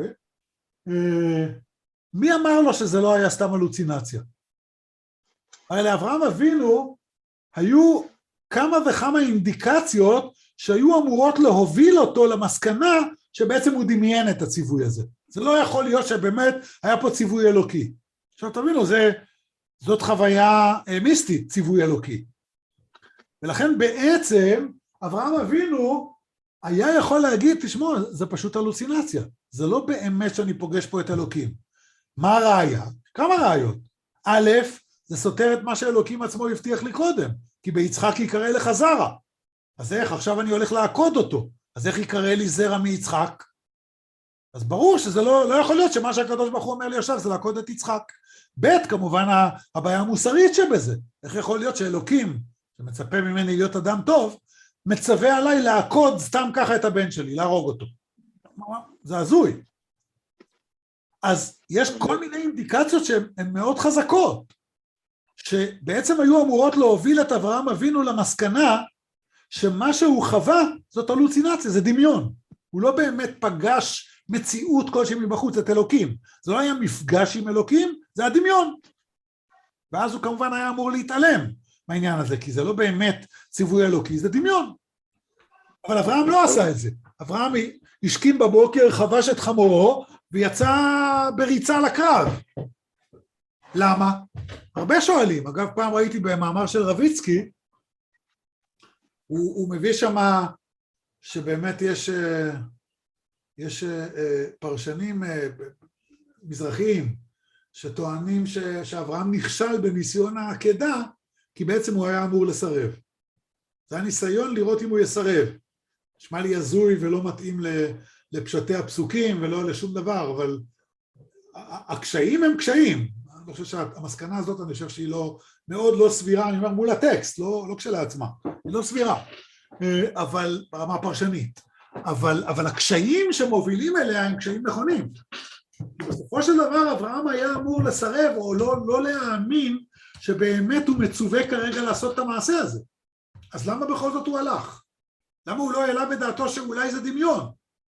מי אמר לו שזה לא היה סתם הלוצינציה? הרי לאברהם אבינו היו כמה וכמה אינדיקציות שהיו אמורות להוביל אותו למסקנה שבעצם הוא דמיין את הציווי הזה. זה לא יכול להיות שבאמת היה פה ציווי אלוקי. עכשיו תבינו, זה, זאת חוויה מיסטית, ציווי אלוקי. ולכן בעצם אברהם אבינו היה יכול להגיד, תשמעו, זה פשוט הלוצינציה. זה לא באמת שאני פוגש פה את אלוקים. מה הראיה? כמה ראיות? א', זה סותר את מה שאלוקים עצמו הבטיח לי קודם, כי ביצחק יקרא לך זרע. אז איך? עכשיו אני הולך לעקוד אותו. אז איך יקרא לי זרע מיצחק? אז ברור שזה לא, לא יכול להיות שמה שהקדוש ברוך הוא אומר לי עכשיו זה לעקוד את יצחק. ב', כמובן הבעיה המוסרית שבזה. איך יכול להיות שאלוקים, שמצפה ממני להיות אדם טוב, מצווה עליי לעקוד סתם ככה את הבן שלי, להרוג אותו. זה הזוי. אז יש כל מיני אינדיקציות שהן מאוד חזקות, שבעצם היו אמורות להוביל את אברהם אבינו למסקנה, שמה שהוא חווה זאת הלוצינציה, זה דמיון. הוא לא באמת פגש מציאות כלשהי מבחוץ, את אלוקים. זה לא היה מפגש עם אלוקים, זה הדמיון. ואז הוא כמובן היה אמור להתעלם מהעניין הזה, כי זה לא באמת ציווי אלוקי, זה דמיון. אבל אברהם לא עשה את זה. אברהם השכים בבוקר, חבש את חמורו, ויצא בריצה לקרב. למה? הרבה שואלים. אגב, פעם ראיתי במאמר של רביצקי, הוא, הוא מביא שם שבאמת יש, יש פרשנים מזרחיים שטוענים ש, שאברהם נכשל בניסיון העקדה, כי בעצם הוא היה אמור לסרב. זה הניסיון לראות אם הוא יסרב. נשמע לי הזוי ולא מתאים לפשטי הפסוקים ולא לשום דבר, אבל הקשיים הם קשיים. אני חושב שהמסקנה הזאת, אני חושב שהיא לא, מאוד לא סבירה, אני אומר מול הטקסט, לא, לא כשלעצמה, היא לא סבירה, אבל ברמה הפרשנית. אבל, אבל הקשיים שמובילים אליה הם קשיים נכונים. בסופו של דבר אברהם היה אמור לסרב או לא, לא להאמין שבאמת הוא מצווה כרגע לעשות את המעשה הזה. אז למה בכל זאת הוא הלך? למה הוא לא העלה בדעתו שאולי זה דמיון?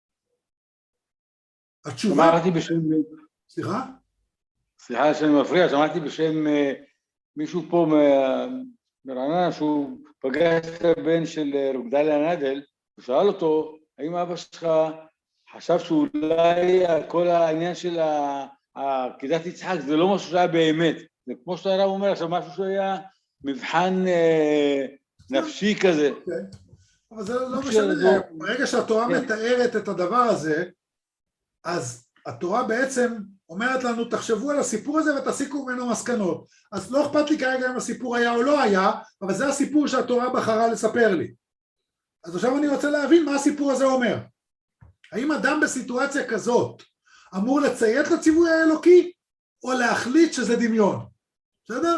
התשובה... שמעתי בשם... סליחה? סליחה שאני מפריע, שמעתי בשם מישהו פה מרעננה שהוא פגש את הבן של רוגדליה נדל, הוא שאל אותו, האם אבא שלך חשב שאולי כל העניין של עקדת יצחק זה לא משהו שהיה באמת, זה כמו שהרב אומר עכשיו, משהו שהיה מבחן נפשי כזה. אבל זה לא משנה, ברגע שהתורה מתארת את הדבר הזה, אז התורה בעצם אומרת לנו, תחשבו על הסיפור הזה ותסיקו ממנו מסקנות. אז לא אכפת לי כרגע אם הסיפור היה או לא היה, אבל זה הסיפור שהתורה בחרה לספר לי. אז עכשיו אני רוצה להבין מה הסיפור הזה אומר. האם אדם בסיטואציה כזאת אמור לציית לציווי האלוקי, או להחליט שזה דמיון? בסדר?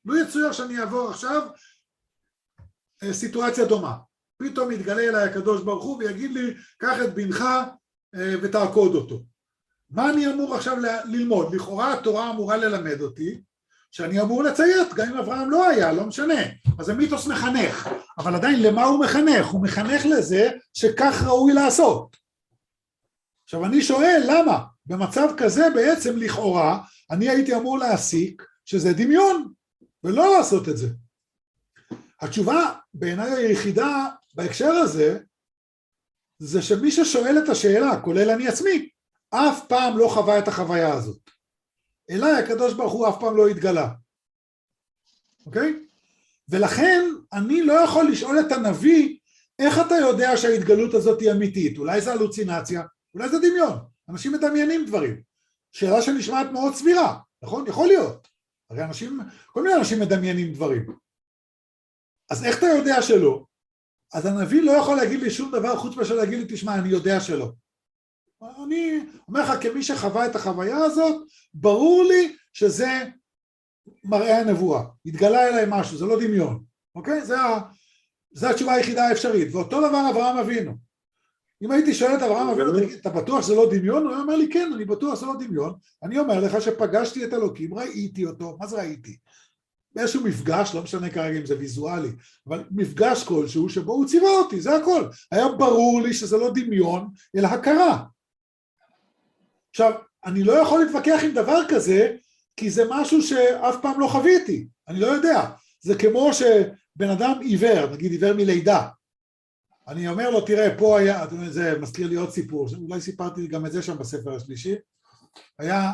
לא יצויר שאני אעבור עכשיו סיטואציה דומה. פתאום יתגלה אליי הקדוש ברוך הוא ויגיד לי, קח את בנך ותעקוד אותו. מה אני אמור עכשיו ללמוד? לכאורה התורה אמורה ללמד אותי, שאני אמור לציית, גם אם אברהם לא היה, לא משנה. אז המיתוס מחנך, אבל עדיין למה הוא מחנך? הוא מחנך לזה שכך ראוי לעשות. עכשיו אני שואל, למה? במצב כזה בעצם לכאורה, אני הייתי אמור להסיק שזה דמיון, ולא לעשות את זה. התשובה בעיניי היחידה בהקשר הזה, זה שמי ששואל את השאלה, כולל אני עצמי, אף פעם לא חווה את החוויה הזאת. אליי הקדוש ברוך הוא אף פעם לא התגלה. אוקיי? ולכן אני לא יכול לשאול את הנביא, איך אתה יודע שההתגלות הזאת היא אמיתית? אולי זה הלוצינציה, אולי זה דמיון. אנשים מדמיינים דברים. שאלה שנשמעת מאוד סבירה, נכון? יכול להיות. הרי אנשים, כל מיני אנשים מדמיינים דברים. אז איך אתה יודע שלא? אז הנביא לא יכול להגיד לי שום דבר חוץ מאשר להגיד לי, תשמע, אני יודע שלא. אני אומר לך, כמי שחווה את החוויה הזאת, ברור לי שזה מראה הנבואה. התגלה אליי משהו, זה לא דמיון. אוקיי? זה, זה התשובה היחידה האפשרית. ואותו דבר אברהם אבינו. אם הייתי שואל את אברהם אבינו, אתה בטוח שזה לא דמיון? הוא אומר לי, כן, אני בטוח שזה לא דמיון. אני אומר לך שפגשתי את אלוקים, ראיתי אותו. מה זה ראיתי? באיזשהו מפגש, לא משנה כרגע אם זה ויזואלי, אבל מפגש כלשהו שבו הוא ציווה אותי, זה הכל. היה ברור לי שזה לא דמיון, אלא הכרה. עכשיו, אני לא יכול להתווכח עם דבר כזה, כי זה משהו שאף פעם לא חוויתי, אני לא יודע. זה כמו שבן אדם עיוור, נגיד עיוור מלידה. אני אומר לו, תראה, פה היה, זה מזכיר לי עוד סיפור, אולי סיפרתי גם את זה שם בספר השלישי, היה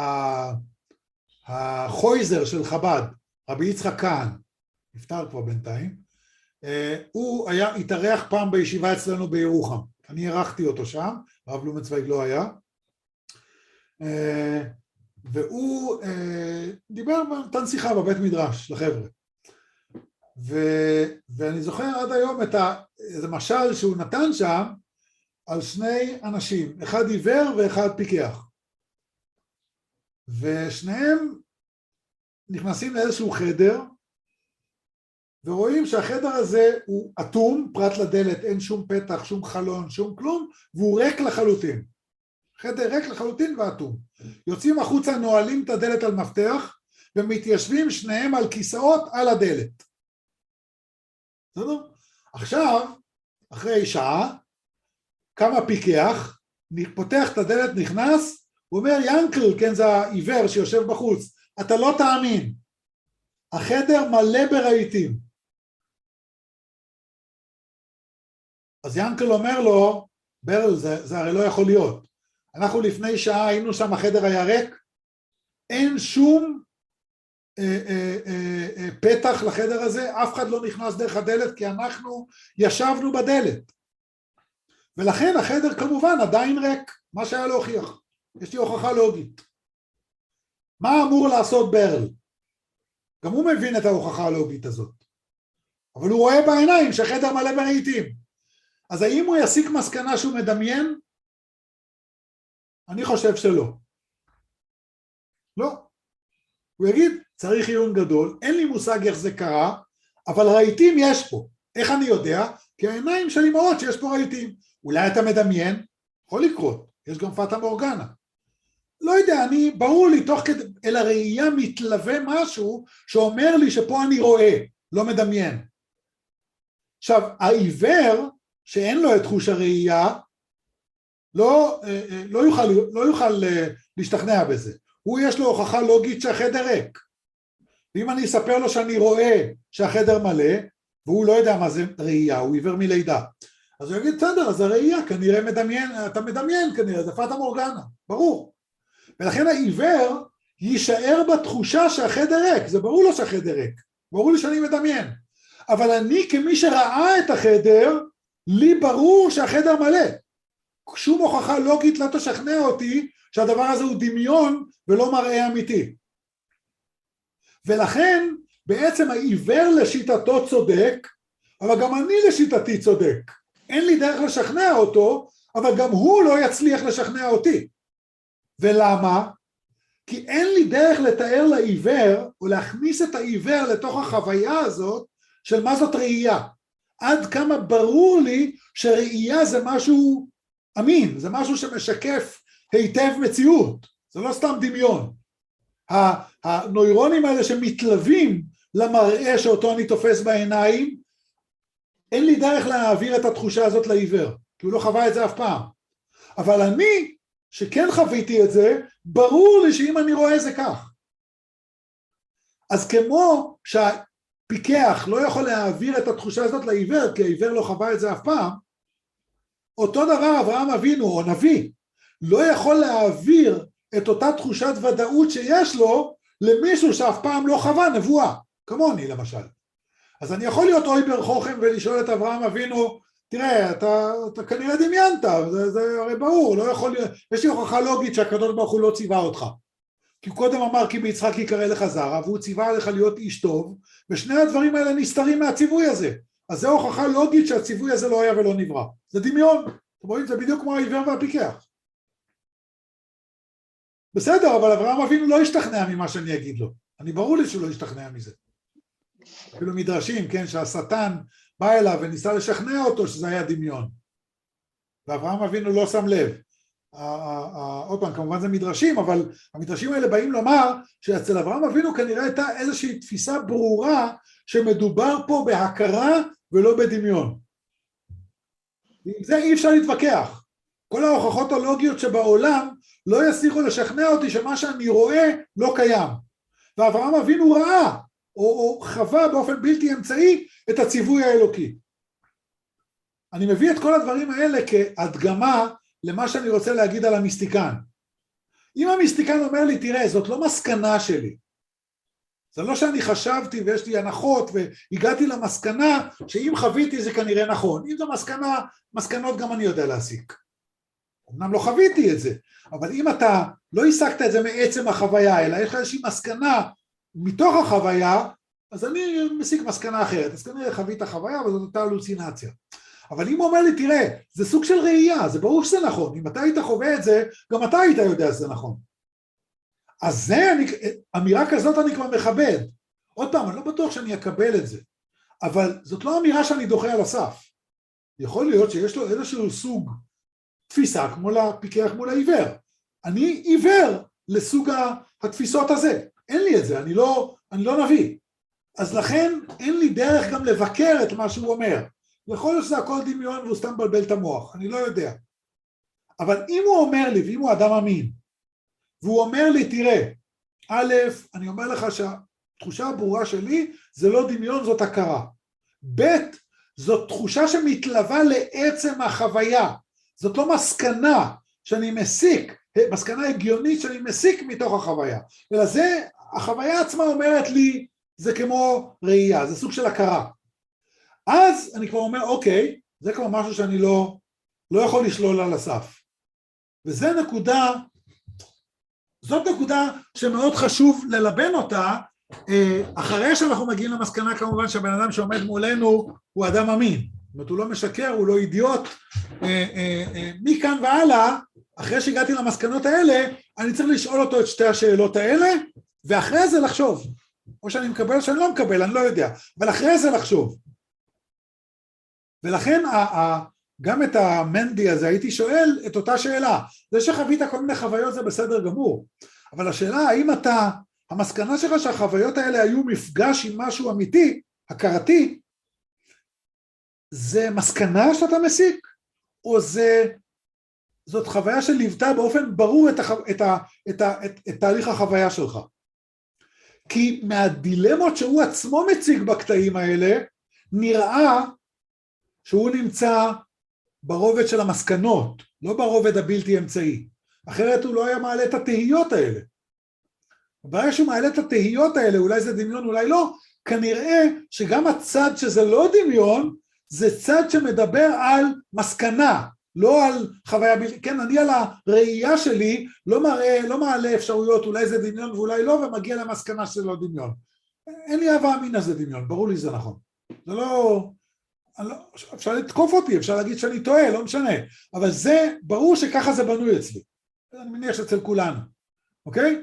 החויזר של חב"ד, רבי יצחק כהן, נפטר כבר בינתיים, הוא היה, התארח פעם בישיבה אצלנו בירוחם, אני ערכתי אותו שם, הרב לומנצוויג לא היה, והוא דיבר, נתן שיחה בבית מדרש לחבר'ה, ואני זוכר עד היום את המשל שהוא נתן שם על שני אנשים, אחד עיוור ואחד פיקח, ושניהם נכנסים לאיזשהו חדר, ורואים שהחדר הזה הוא אטום, פרט לדלת, אין שום פתח, שום חלון, שום כלום, והוא ריק לחלוטין. חדר ריק לחלוטין ואטום. יוצאים החוצה, נועלים את הדלת על מפתח, ומתיישבים שניהם על כיסאות על הדלת. בסדר? עכשיו, אחרי שעה, קם הפיקח, פותח את הדלת, נכנס, הוא אומר, ינקל, כן, זה העיוור שיושב בחוץ, אתה לא תאמין, החדר מלא ברהיטים. אז ינקל אומר לו, ברל, זה, זה הרי לא יכול להיות. אנחנו לפני שעה היינו שם, החדר היה ריק, אין שום אה, אה, אה, אה, פתח לחדר הזה, אף אחד לא נכנס דרך הדלת, כי אנחנו ישבנו בדלת. ולכן החדר כמובן עדיין ריק, מה שהיה להוכיח. יש לי הוכחה לוגית. מה אמור לעשות ברל? גם הוא מבין את ההוכחה הלוגית הזאת. אבל הוא רואה בעיניים שהחדר מלא ברהיטים. אז האם הוא יסיק מסקנה שהוא מדמיין? אני חושב שלא. לא. הוא יגיד, צריך עיון גדול, אין לי מושג איך זה קרה, אבל רהיטים יש פה. איך אני יודע? כי העיניים שלי מראות שיש פה רהיטים. אולי אתה מדמיין? יכול לקרות. יש גם פטה מורגנה. לא יודע, אני, ברור לי, תוך כדי, אל הראייה מתלווה משהו שאומר לי שפה אני רואה, לא מדמיין. עכשיו, העיוור, שאין לו את חוש הראייה, לא, לא יוכל, לא יוכל להשתכנע בזה. הוא יש לו הוכחה לוגית שהחדר ריק. ואם אני אספר לו שאני רואה שהחדר מלא, והוא לא יודע מה זה ראייה, הוא עיוור מלידה. אז הוא יגיד, בסדר, אז הראייה כנראה מדמיין, אתה מדמיין כנראה, זה פטה מורגנה, ברור. ולכן העיוור יישאר בתחושה שהחדר ריק, זה ברור לו שהחדר ריק, ברור לי שאני מדמיין. אבל אני כמי שראה את החדר, לי ברור שהחדר מלא. שום הוכחה לוגית לא תשכנע אותי שהדבר הזה הוא דמיון ולא מראה אמיתי. ולכן בעצם העיוור לשיטתו צודק, אבל גם אני לשיטתי צודק. אין לי דרך לשכנע אותו, אבל גם הוא לא יצליח לשכנע אותי. ולמה? כי אין לי דרך לתאר לעיוור, או להכניס את העיוור לתוך החוויה הזאת, של מה זאת ראייה. עד כמה ברור לי שראייה זה משהו אמין, זה משהו שמשקף היטב מציאות, זה לא סתם דמיון. הנוירונים האלה שמתלווים למראה שאותו אני תופס בעיניים, אין לי דרך להעביר את התחושה הזאת לעיוור, כי הוא לא חווה את זה אף פעם. אבל אני, שכן חוויתי את זה, ברור לי שאם אני רואה זה כך. אז כמו שהפיקח לא יכול להעביר את התחושה הזאת לעיוור, כי העיוור לא חווה את זה אף פעם, אותו דבר אברהם אבינו או נביא, לא יכול להעביר את אותה תחושת ודאות שיש לו למישהו שאף פעם לא חווה נבואה, כמוני למשל. אז אני יכול להיות אוי בר חוכם ולשאול את אברהם אבינו, תראה, אתה, אתה כנראה דמיינת, זה, זה הרי ברור, לא יכול להיות, יש לי הוכחה לוגית שהקדוש ברוך הוא לא ציווה אותך. כי הוא קודם אמר כי ביצחק יקרא לך זרע, והוא ציווה עליך להיות איש טוב, ושני הדברים האלה נסתרים מהציווי הזה. אז זו הוכחה לוגית שהציווי הזה לא היה ולא נברא. זה דמיון, אתם רואים, זה בדיוק כמו העיוור והפיקח. בסדר, אבל אברהם אבינו לא השתכנע ממה שאני אגיד לו. אני ברור לי שהוא לא השתכנע מזה. אפילו מדרשים, כן, שהשטן בא אליו וניסה לשכנע אותו שזה היה דמיון. ואברהם אבינו לא שם לב. עוד פעם, כמובן זה מדרשים, אבל המדרשים האלה באים לומר שאצל אברהם אבינו כנראה הייתה איזושהי תפיסה ברורה שמדובר פה בהכרה ולא בדמיון. עם זה אי אפשר להתווכח. כל ההוכחות הלוגיות שבעולם לא יצליחו לשכנע אותי שמה שאני רואה לא קיים. ואברהם אבינו ראה או, או חווה באופן בלתי אמצעי את הציווי האלוקי. אני מביא את כל הדברים האלה כהדגמה למה שאני רוצה להגיד על המיסטיקן. אם המיסטיקן אומר לי, תראה, זאת לא מסקנה שלי. זה לא שאני חשבתי ויש לי הנחות והגעתי למסקנה שאם חוויתי זה כנראה נכון. אם זו מסקנה, מסקנות גם אני יודע להסיק. אמנם לא חוויתי את זה, אבל אם אתה לא השגת את זה מעצם החוויה, אלא יש לך איזושהי מסקנה מתוך החוויה, אז אני מסיק מסקנה אחרת. אז כנראה חווית החוויה וזאת אותה הלוצינציה. אבל אם הוא אומר לי, תראה, זה סוג של ראייה, זה ברור שזה נכון. אם אתה היית חווה את זה, גם אתה היית יודע שזה נכון. אז זה, אני, אמירה כזאת אני כבר מכבד. עוד פעם, אני לא בטוח שאני אקבל את זה. אבל זאת לא אמירה שאני דוחה על הסף. יכול להיות שיש לו איזשהו סוג תפיסה כמו לפיקח מול העיוור. אני עיוור לסוג התפיסות הזה. אין לי את זה, אני לא, אני לא נביא. אז לכן אין לי דרך גם לבקר את מה שהוא אומר. יכול להיות שזה הכל דמיון והוא סתם בלבל את המוח, אני לא יודע. אבל אם הוא אומר לי, ואם הוא אדם אמין, והוא אומר לי, תראה, א', אני אומר לך שהתחושה הברורה שלי זה לא דמיון, זאת הכרה. ב', זאת תחושה שמתלווה לעצם החוויה. זאת לא מסקנה שאני מסיק, מסקנה הגיונית שאני מסיק מתוך החוויה. אלא זה, החוויה עצמה אומרת לי, זה כמו ראייה, זה סוג של הכרה. אז אני כבר אומר, אוקיי, זה כבר משהו שאני לא, לא יכול לשלול על הסף. וזה נקודה, זאת נקודה שמאוד חשוב ללבן אותה, אחרי שאנחנו מגיעים למסקנה כמובן שהבן אדם שעומד מולנו הוא אדם אמין. זאת אומרת, הוא לא משקר, הוא לא אידיוט. מכאן והלאה, אחרי שהגעתי למסקנות האלה, אני צריך לשאול אותו את שתי השאלות האלה, ואחרי זה לחשוב. או שאני מקבל או שאני לא מקבל, אני לא יודע. אבל אחרי זה לחשוב. ולכן גם את המנדי הזה הייתי שואל את אותה שאלה. זה שחווית כל מיני חוויות זה בסדר גמור. אבל השאלה, האם אתה, המסקנה שלך שהחוויות האלה היו מפגש עם משהו אמיתי, הכרתי, זה מסקנה שאתה מסיק? או זה, זאת חוויה שליוותה באופן ברור את, הח, את, ה, את, ה, את, את תהליך החוויה שלך? כי מהדילמות שהוא עצמו מציג בקטעים האלה, נראה שהוא נמצא ברובד של המסקנות, לא ברובד הבלתי אמצעי. אחרת הוא לא היה מעלה את התהיות האלה. ברגע שהוא מעלה את התהיות האלה, אולי זה דמיון, אולי לא, כנראה שגם הצד שזה לא דמיון, זה צד שמדבר על מסקנה, לא על חוויה בלתי, כן, אני על הראייה שלי לא מראה, לא מעלה אפשרויות, אולי זה דמיון ואולי לא, ומגיע למסקנה שזה לא דמיון. אין לי אהבה אמינה זה דמיון, ברור לי זה נכון. זה לא, לא, אפשר לתקוף אותי, אפשר להגיד שאני טועה, לא משנה, אבל זה, ברור שככה זה בנוי אצלי. אני מניח שאצל כולנו, אוקיי?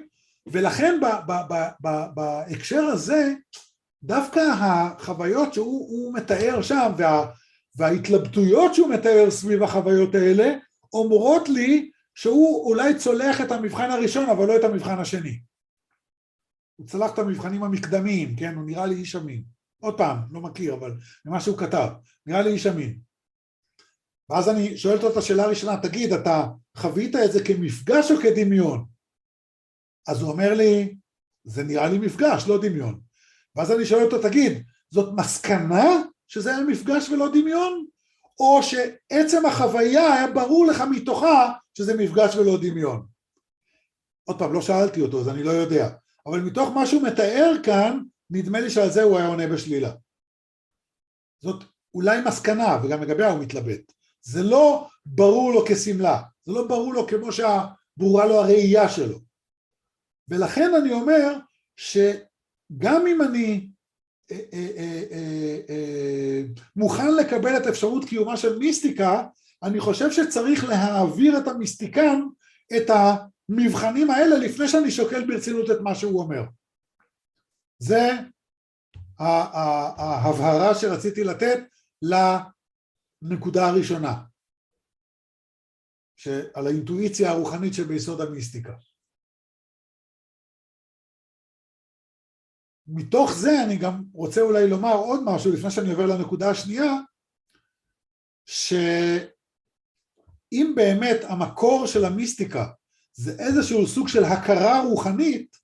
ולכן ב- ב- ב- ב- בהקשר הזה, דווקא החוויות שהוא מתאר שם, וה, וההתלבטויות שהוא מתאר סביב החוויות האלה, אומרות לי שהוא אולי צולח את המבחן הראשון, אבל לא את המבחן השני. הוא צלח את המבחנים המקדמיים, כן? הוא נראה לי איש אמין. עוד פעם, לא מכיר, אבל ממה שהוא כתב, נראה לי איש אמין. ואז אני שואלת אותו את השאלה הראשונה, תגיד, אתה חווית את זה כמפגש או כדמיון? אז הוא אומר לי, זה נראה לי מפגש, לא דמיון. ואז אני שואל אותו, תגיד, זאת מסקנה שזה היה מפגש ולא דמיון? או שעצם החוויה היה ברור לך מתוכה שזה מפגש ולא דמיון? עוד פעם, לא שאלתי אותו, אז אני לא יודע. אבל מתוך מה שהוא מתאר כאן, נדמה לי שעל זה הוא היה עונה בשלילה. זאת אולי מסקנה, וגם לגביה הוא מתלבט. זה לא ברור לו כסמלה, זה לא ברור לו כמו שברורה לו הראייה שלו. ולכן אני אומר שגם אם אני אה, אה, אה, אה, אה, מוכן לקבל את אפשרות קיומה של מיסטיקה, אני חושב שצריך להעביר את המיסטיקן את המבחנים האלה לפני שאני שוקל ברצינות את מה שהוא אומר. זה ההבהרה שרציתי לתת לנקודה הראשונה, על האינטואיציה הרוחנית שביסוד המיסטיקה. מתוך זה אני גם רוצה אולי לומר עוד משהו לפני שאני עובר לנקודה השנייה, שאם באמת המקור של המיסטיקה זה איזשהו סוג של הכרה רוחנית,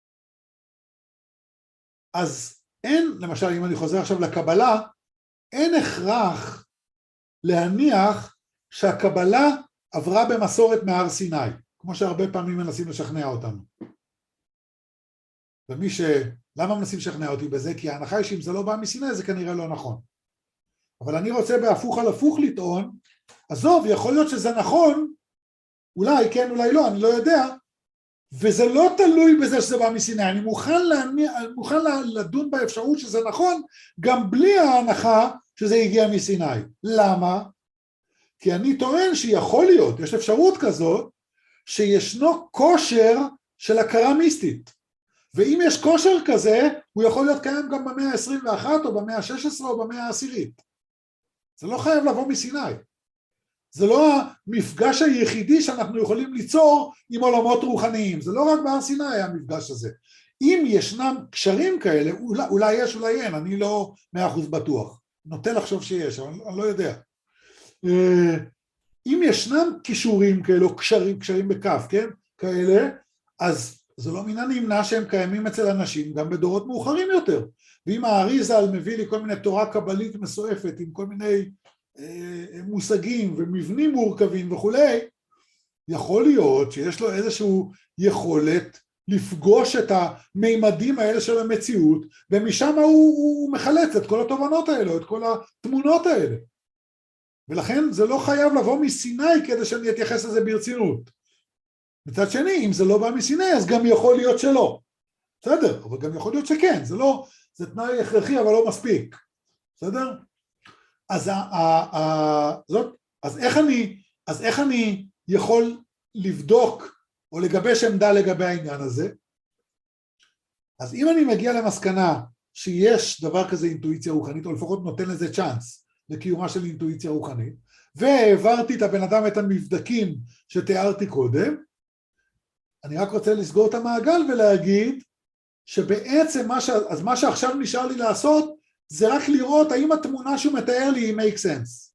אז אין, למשל אם אני חוזר עכשיו לקבלה, אין הכרח להניח שהקבלה עברה במסורת מהר סיני, כמו שהרבה פעמים מנסים לשכנע אותנו. ומי ש... למה מנסים לשכנע אותי בזה? כי ההנחה היא שאם זה לא בא מסיני זה כנראה לא נכון. אבל אני רוצה בהפוך על הפוך לטעון, עזוב, יכול להיות שזה נכון, אולי כן, אולי לא, אני לא יודע, וזה לא תלוי בזה שזה בא מסיני, אני מוכן, להניע, מוכן לדון באפשרות שזה נכון, גם בלי ההנחה שזה הגיע מסיני. למה? כי אני טוען שיכול להיות, יש אפשרות כזאת, שישנו כושר של הכרה מיסטית. ואם יש כושר כזה, הוא יכול להיות קיים גם במאה ה-עשרים ואחת, או במאה ה-שש עשרה, או במאה העשירית. זה לא חייב לבוא מסיני. זה לא המפגש היחידי שאנחנו יכולים ליצור עם עולמות רוחניים. זה לא רק בהר סיני המפגש הזה. אם ישנם קשרים כאלה, אולי, אולי יש, אולי אין, אני לא מאה אחוז בטוח. נוטה לחשוב שיש, אבל אני לא יודע. אם ישנם קישורים כאלה, או קשרים, קשרים בכף, כן? כאלה, אז זה לא מן הנמנע שהם קיימים אצל אנשים, גם בדורות מאוחרים יותר. ואם האריזל מביא לי כל מיני תורה קבלית מסועפת, עם כל מיני אה, מושגים ומבנים מורכבים וכולי, יכול להיות שיש לו איזושהי יכולת לפגוש את המימדים האלה של המציאות, ומשם הוא, הוא מחלץ את כל התובנות האלה, את כל התמונות האלה. ולכן זה לא חייב לבוא מסיני כדי שאני אתייחס לזה ברצינות. מצד שני, אם זה לא בא מסיני, אז גם יכול להיות שלא. בסדר, אבל גם יכול להיות שכן, זה לא, זה תנאי הכרחי, אבל לא מספיק. בסדר? אז, ה, ה, ה, זאת, אז, איך אני, אז איך אני יכול לבדוק או לגבש עמדה לגבי העניין הזה? אז אם אני מגיע למסקנה שיש דבר כזה אינטואיציה רוחנית, או לפחות נותן לזה צ'אנס לקיומה של אינטואיציה רוחנית, והעברתי את הבן אדם את המבדקים שתיארתי קודם, אני רק רוצה לסגור את המעגל ולהגיד שבעצם מה, ש... אז מה שעכשיו נשאר לי לעשות זה רק לראות האם התמונה שהוא מתאר לי היא make sense.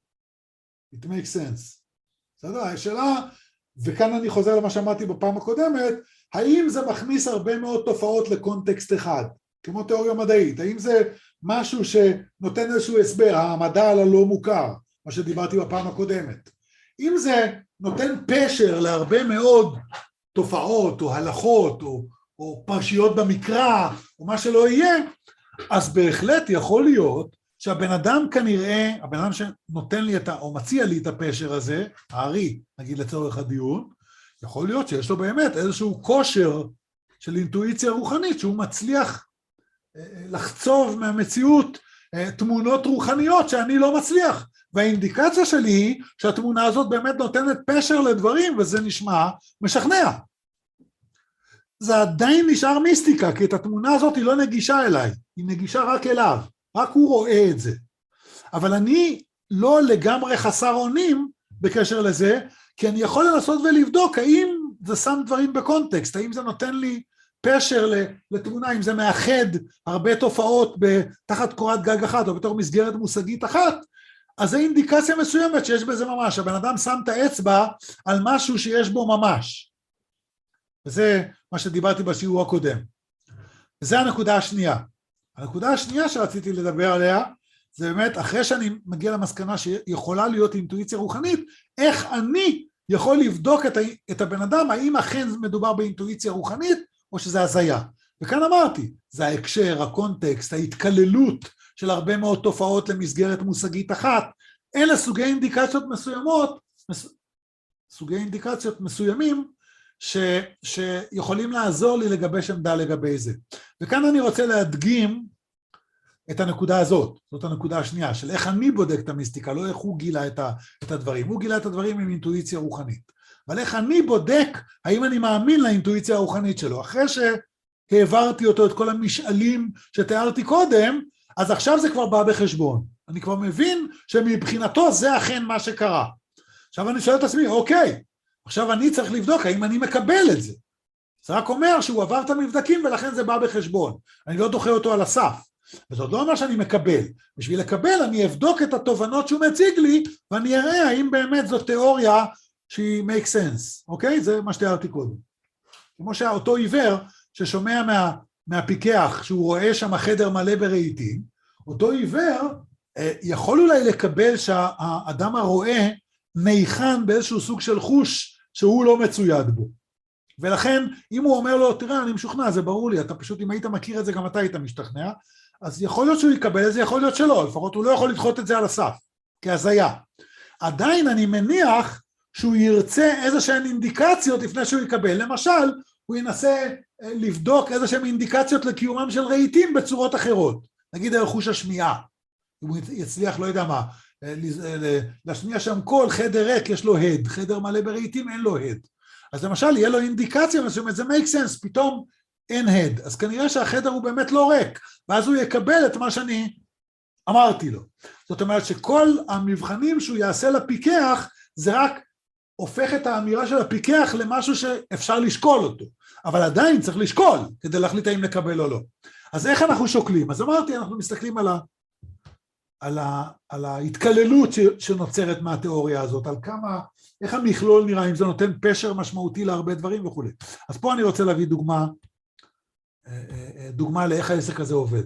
It makes sense. בסדר? השאלה, וכאן אני חוזר למה שאמרתי בפעם הקודמת, האם זה מכניס הרבה מאוד תופעות לקונטקסט אחד, כמו תיאוריה מדעית, האם זה משהו שנותן איזשהו הסבר, המדע על הלא מוכר, מה שדיברתי בפעם הקודמת. אם זה נותן פשר להרבה מאוד תופעות או הלכות או, או פרשיות במקרא או מה שלא יהיה, אז בהחלט יכול להיות שהבן אדם כנראה, הבן אדם שנותן לי את ה, או מציע לי את הפשר הזה, הארי, נגיד לצורך הדיון, יכול להיות שיש לו באמת איזשהו כושר של אינטואיציה רוחנית, שהוא מצליח לחצוב מהמציאות תמונות רוחניות שאני לא מצליח. והאינדיקציה שלי היא שהתמונה הזאת באמת נותנת פשר לדברים, וזה נשמע משכנע. זה עדיין נשאר מיסטיקה, כי את התמונה הזאת היא לא נגישה אליי, היא נגישה רק אליו, רק הוא רואה את זה. אבל אני לא לגמרי חסר אונים בקשר לזה, כי אני יכול לנסות ולבדוק האם זה שם דברים בקונטקסט, האם זה נותן לי פשר לתמונה, אם זה מאחד הרבה תופעות תחת קורת גג אחת, או בתור מסגרת מושגית אחת, אז זה אינדיקציה מסוימת שיש בזה ממש. הבן אדם שם את האצבע על משהו שיש בו ממש. וזה מה שדיברתי בשיעור הקודם. וזה הנקודה השנייה. הנקודה השנייה שרציתי לדבר עליה, זה באמת, אחרי שאני מגיע למסקנה שיכולה להיות אינטואיציה רוחנית, איך אני יכול לבדוק את, ה, את הבן אדם, האם אכן מדובר באינטואיציה רוחנית, או שזה הזיה. וכאן אמרתי, זה ההקשר, הקונטקסט, ההתקללות של הרבה מאוד תופעות למסגרת מושגית אחת, אלה סוגי אינדיקציות מסוימות, מס, סוגי אינדיקציות מסוימים, ש, שיכולים לעזור לי לגבש עמדה לגבי זה. וכאן אני רוצה להדגים את הנקודה הזאת, זאת הנקודה השנייה, של איך אני בודק את המיסטיקה, לא איך הוא גילה את, ה, את הדברים, הוא גילה את הדברים עם אינטואיציה רוחנית, אבל איך אני בודק, האם אני מאמין לאינטואיציה הרוחנית שלו, אחרי שהעברתי אותו את כל המשאלים שתיארתי קודם, אז עכשיו זה כבר בא בחשבון, אני כבר מבין שמבחינתו זה אכן מה שקרה. עכשיו אני שואל את עצמי, אוקיי, עכשיו אני צריך לבדוק האם אני מקבל את זה, זה רק אומר שהוא עבר את המבדקים ולכן זה בא בחשבון, אני לא דוחה אותו על הסף, וזה עוד לא אומר שאני מקבל, בשביל לקבל אני אבדוק את התובנות שהוא מציג לי, ואני אראה האם באמת זו תיאוריה שהיא make sense, אוקיי? זה מה שתיארתי קודם. כמו שאותו עיוור ששומע מה, מהפיקח, שהוא רואה שם חדר מלא ברהיטים, אותו עיוור יכול אולי לקבל שהאדם הרואה ניחן באיזשהו סוג של חוש שהוא לא מצויד בו. ולכן אם הוא אומר לו, תראה אני משוכנע, זה ברור לי, אתה פשוט אם היית מכיר את זה גם אתה היית משתכנע, אז יכול להיות שהוא יקבל את זה, יכול להיות שלא, לפחות הוא לא יכול לדחות את זה על הסף, כהזיה. עדיין אני מניח שהוא ירצה איזה שהן אינדיקציות לפני שהוא יקבל, למשל, הוא ינסה לבדוק איזה שהן אינדיקציות לקיומם של רהיטים בצורות אחרות, נגיד על חוש השמיעה, אם הוא יצליח, לא יודע מה, להשמיע שם כל חדר ריק יש לו הד, חדר מלא ברהיטים אין לו הד, אז למשל יהיה לו אינדיקציה מסוימת, זה make sense, פתאום אין הד, אז כנראה שהחדר הוא באמת לא ריק, ואז הוא יקבל את מה שאני אמרתי לו. זאת אומרת שכל המבחנים שהוא יעשה לפיקח, זה רק הופך את האמירה של הפיקח למשהו שאפשר לשקול אותו, אבל עדיין צריך לשקול, כדי להחליט האם לקבל או לא. אז איך אנחנו שוקלים? אז אמרתי, אנחנו מסתכלים על, ה, על, ה, על ההתקללות שנוצרת מהתיאוריה הזאת, על כמה, איך המכלול נראה, אם זה נותן פשר משמעותי להרבה דברים וכו'. אז פה אני רוצה להביא דוגמה, דוגמה לאיך העסק הזה עובד.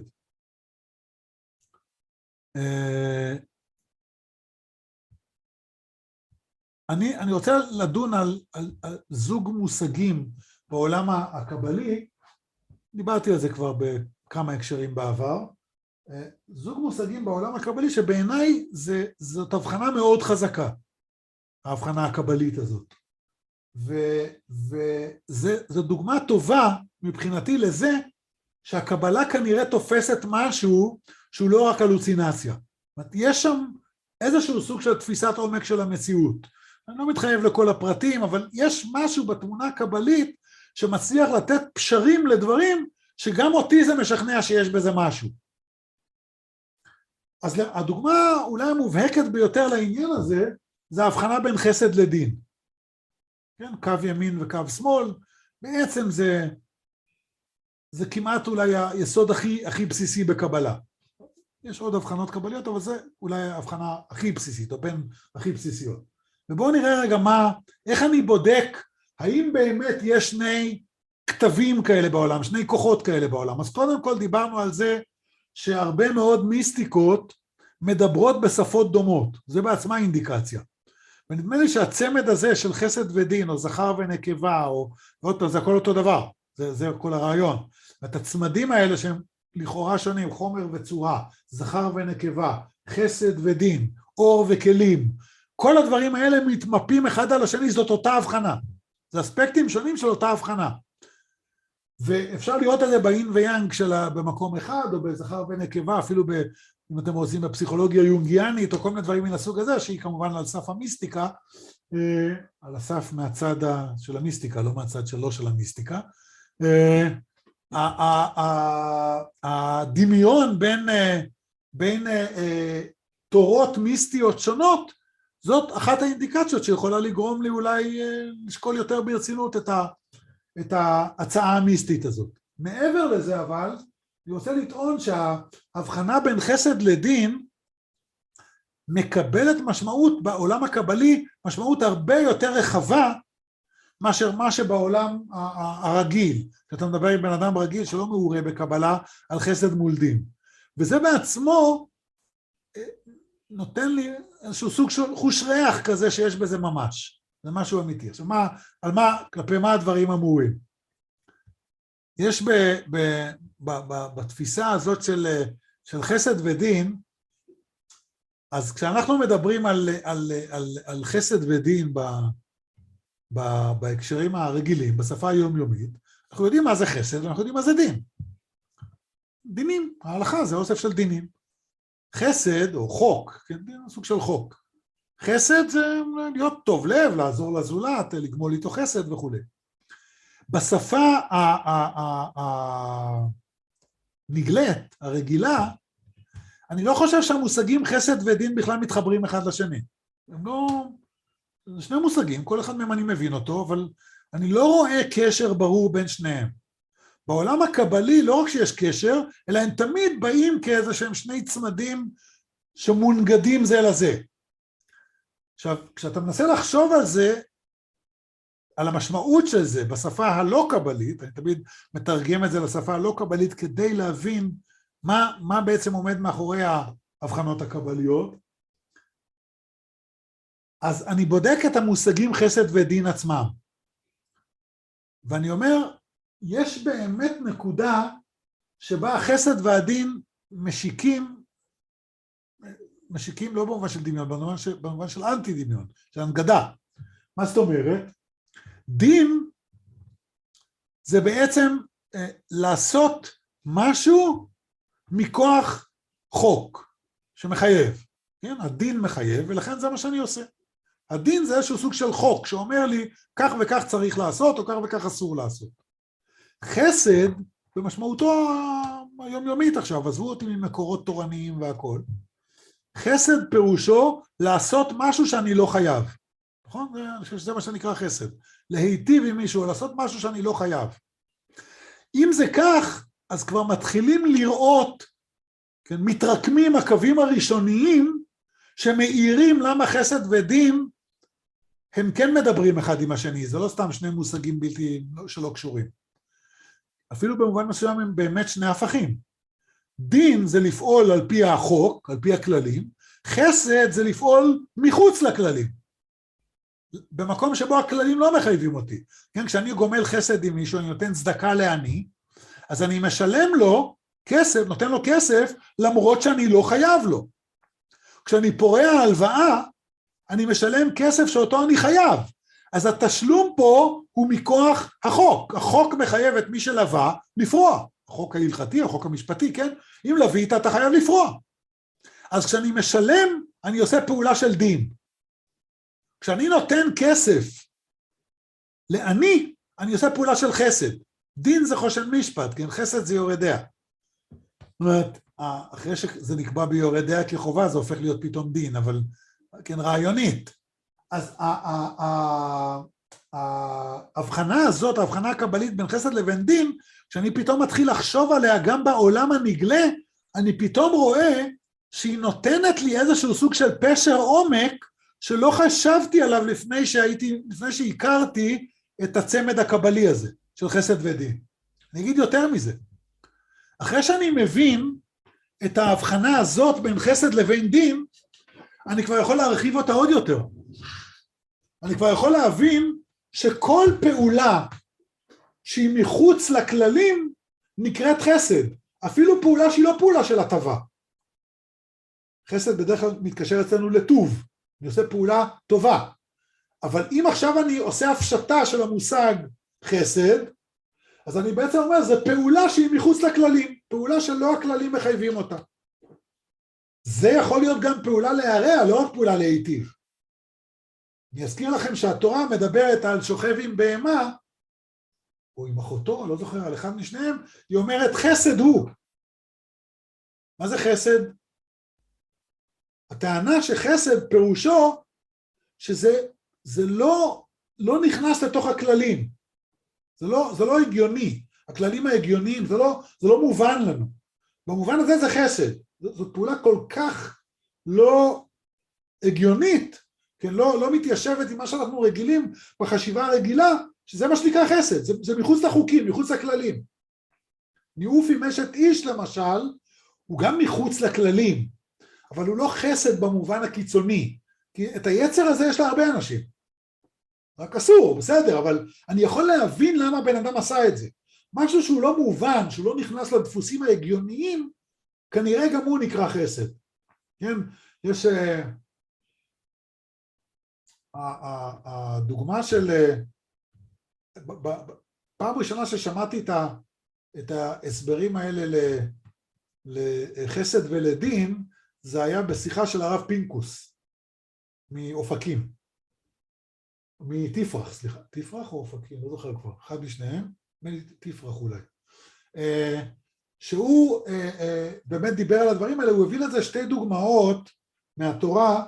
אני, אני רוצה לדון על, על, על זוג מושגים בעולם הקבלי, דיברתי על זה כבר בכמה הקשרים בעבר, זוג מושגים בעולם הקבלי שבעיניי זה, זאת הבחנה מאוד חזקה, ההבחנה הקבלית הזאת. וזו דוגמה טובה מבחינתי לזה שהקבלה כנראה תופסת משהו שהוא לא רק הלוצינציה. יש שם איזשהו סוג של תפיסת עומק של המציאות. אני לא מתחייב לכל הפרטים, אבל יש משהו בתמונה הקבלית שמצליח לתת פשרים לדברים שגם אותי זה משכנע שיש בזה משהו. אז הדוגמה אולי המובהקת ביותר לעניין הזה, זה ההבחנה בין חסד לדין. כן, קו ימין וקו שמאל, בעצם זה, זה כמעט אולי היסוד הכי, הכי בסיסי בקבלה. יש עוד הבחנות קבליות, אבל זה אולי ההבחנה הכי בסיסית, או בין הכי בסיסיות. ובואו נראה רגע מה, איך אני בודק, האם באמת יש שני כתבים כאלה בעולם, שני כוחות כאלה בעולם. אז קודם כל דיברנו על זה, שהרבה מאוד מיסטיקות מדברות בשפות דומות, זה בעצמה אינדיקציה. ונדמה לי שהצמד הזה של חסד ודין, או זכר ונקבה, או עוד, זה הכל אותו דבר, זה, זה כל הרעיון. ואת הצמדים האלה שהם לכאורה שונים, חומר וצורה, זכר ונקבה, חסד ודין, אור וכלים, כל הדברים האלה מתמפים אחד על השני, זאת אותה הבחנה. זה אספקטים שונים של אותה הבחנה. ואפשר לראות את זה באין ויאנג שלה במקום אחד, או בזכר ונקבה, אפילו ב, אם אתם רוצים בפסיכולוגיה יונגיאנית, או כל מיני דברים מן הסוג הזה, שהיא כמובן על סף המיסטיקה, על הסף מהצד של המיסטיקה, לא מהצד שלו של המיסטיקה, הדמיון בין, בין תורות מיסטיות שונות, זאת אחת האינדיקציות שיכולה לגרום לי אולי לשקול יותר ברצינות את, ה, את ההצעה המיסטית הזאת. מעבר לזה אבל, אני רוצה לטעון שההבחנה בין חסד לדין מקבלת משמעות בעולם הקבלי, משמעות הרבה יותר רחבה מאשר מה שבעולם הרגיל. כשאתה מדבר עם בן אדם רגיל שלא מעורה בקבלה על חסד מול דין. וזה בעצמו נותן לי איזשהו סוג של חוש ריח כזה שיש בזה ממש. זה משהו אמיתי. עכשיו, מה, על מה, כלפי מה הדברים אמורים? יש ב, ב, ב, ב, בתפיסה הזאת של, של חסד ודין, אז כשאנחנו מדברים על, על, על, על חסד ודין ב, ב, בהקשרים הרגילים, בשפה היומיומית, אנחנו יודעים מה זה חסד ואנחנו יודעים מה זה דין. דינים, ההלכה זה אוסף של דינים. חסד או חוק, כן, סוג של חוק. חסד זה להיות טוב לב, לעזור לזולת, לגמול איתו חסד וכו'. בשפה הנגלית, הרגילה, אני לא חושב שהמושגים חסד ודין בכלל מתחברים אחד לשני. הם לא... זה שני מושגים, כל אחד מהם אני מבין אותו, אבל אני לא רואה קשר ברור בין שניהם. בעולם הקבלי לא רק שיש קשר, אלא הם תמיד באים כאיזה שהם שני צמדים שמונגדים זה לזה. עכשיו, כשאתה מנסה לחשוב על זה, על המשמעות של זה בשפה הלא קבלית, אני תמיד מתרגם את זה לשפה הלא קבלית כדי להבין מה, מה בעצם עומד מאחורי ההבחנות הקבליות, אז אני בודק את המושגים חסד ודין עצמם. ואני אומר, יש באמת נקודה שבה החסד והדין משיקים, משיקים לא במובן של דמיון, במובן של, במובן של אנטי דמיון, של הנגדה. מה זאת אומרת? דין זה בעצם אה, לעשות משהו מכוח חוק שמחייב. כן? הדין מחייב, ולכן זה מה שאני עושה. הדין זה איזשהו סוג של חוק שאומר לי כך וכך צריך לעשות או כך וכך אסור לעשות. חסד במשמעותו היומיומית עכשיו, עזבו אותי ממקורות תורניים והכל. חסד פירושו לעשות משהו שאני לא חייב. נכון? אני חושב שזה מה שנקרא חסד. להיטיב עם מישהו, לעשות משהו שאני לא חייב. אם זה כך, אז כבר מתחילים לראות, כן, מתרקמים הקווים הראשוניים שמאירים למה חסד ודין הם כן מדברים אחד עם השני, זה לא סתם שני מושגים בלתי שלא קשורים. אפילו במובן מסוים הם באמת שני הפכים. דין זה לפעול על פי החוק, על פי הכללים, חסד זה לפעול מחוץ לכללים. במקום שבו הכללים לא מחייבים אותי. כן, כשאני גומל חסד עם מישהו, אני נותן צדקה לעני, אז אני משלם לו כסף, נותן לו כסף, למרות שאני לא חייב לו. כשאני פורע הלוואה, אני משלם כסף שאותו אני חייב. אז התשלום פה הוא מכוח החוק. החוק מחייב את מי שלווה לפרוע. החוק ההלכתי, החוק המשפטי, כן? אם לווית, אתה חייב לפרוע. אז כשאני משלם, אני עושה פעולה של דין. כשאני נותן כסף לעני, אני עושה פעולה של חסד. דין זה חושן משפט, כן? חסד זה יורדיה. זאת אומרת, אחרי שזה נקבע ביורדיה כחובה, זה הופך להיות פתאום דין, אבל כן, רעיונית. אז ההבחנה הזאת, ההבחנה הקבלית בין חסד לבין דין, כשאני פתאום מתחיל לחשוב עליה גם בעולם הנגלה, אני פתאום רואה שהיא נותנת לי איזשהו סוג של פשר עומק, שלא חשבתי עליו לפני שהייתי, לפני שהכרתי את הצמד הקבלי הזה, של חסד ודין. אני אגיד יותר מזה. אחרי שאני מבין את ההבחנה הזאת בין חסד לבין דין, אני כבר יכול להרחיב אותה עוד יותר. אני כבר יכול להבין שכל פעולה שהיא מחוץ לכללים נקראת חסד. אפילו פעולה שהיא לא פעולה של הטבה. חסד בדרך כלל מתקשר אצלנו לטוב. אני עושה פעולה טובה. אבל אם עכשיו אני עושה הפשטה של המושג חסד, אז אני בעצם אומר, זו פעולה שהיא מחוץ לכללים. פעולה שלא הכללים מחייבים אותה. זה יכול להיות גם פעולה להרע, לא רק פעולה להיטיב. אני אזכיר לכם שהתורה מדברת על שוכב עם בהמה, או עם אחותו, לא זוכר, על אחד משניהם, היא אומרת חסד הוא. מה זה חסד? הטענה שחסד פירושו שזה זה לא, לא נכנס לתוך הכללים. זה לא, זה לא הגיוני. הכללים ההגיוניים, זה לא, זה לא מובן לנו. במובן הזה זה חסד. זאת פעולה כל כך לא הגיונית, כן, לא, לא מתיישבת עם מה שאנחנו רגילים בחשיבה הרגילה, שזה מה שנקרא חסד. זה, זה מחוץ לחוקים, מחוץ לכללים. ניאוף עם אשת איש למשל, הוא גם מחוץ לכללים, אבל הוא לא חסד במובן הקיצוני, כי את היצר הזה יש לה הרבה אנשים. רק אסור, בסדר, אבל אני יכול להבין למה בן אדם עשה את זה. משהו שהוא לא מובן, שהוא לא נכנס לדפוסים ההגיוניים, כנראה גם הוא נקרא חסד. כן, יש... הדוגמה של... פעם ראשונה ששמעתי את ההסברים האלה לחסד ולדין, זה היה בשיחה של הרב פינקוס, מאופקים, מתפרח, סליחה, תפרח או אופקים, לא זוכר כבר, אחד משניהם, תפרח אולי, שהוא באמת דיבר על הדברים האלה, הוא הביא לזה שתי דוגמאות מהתורה,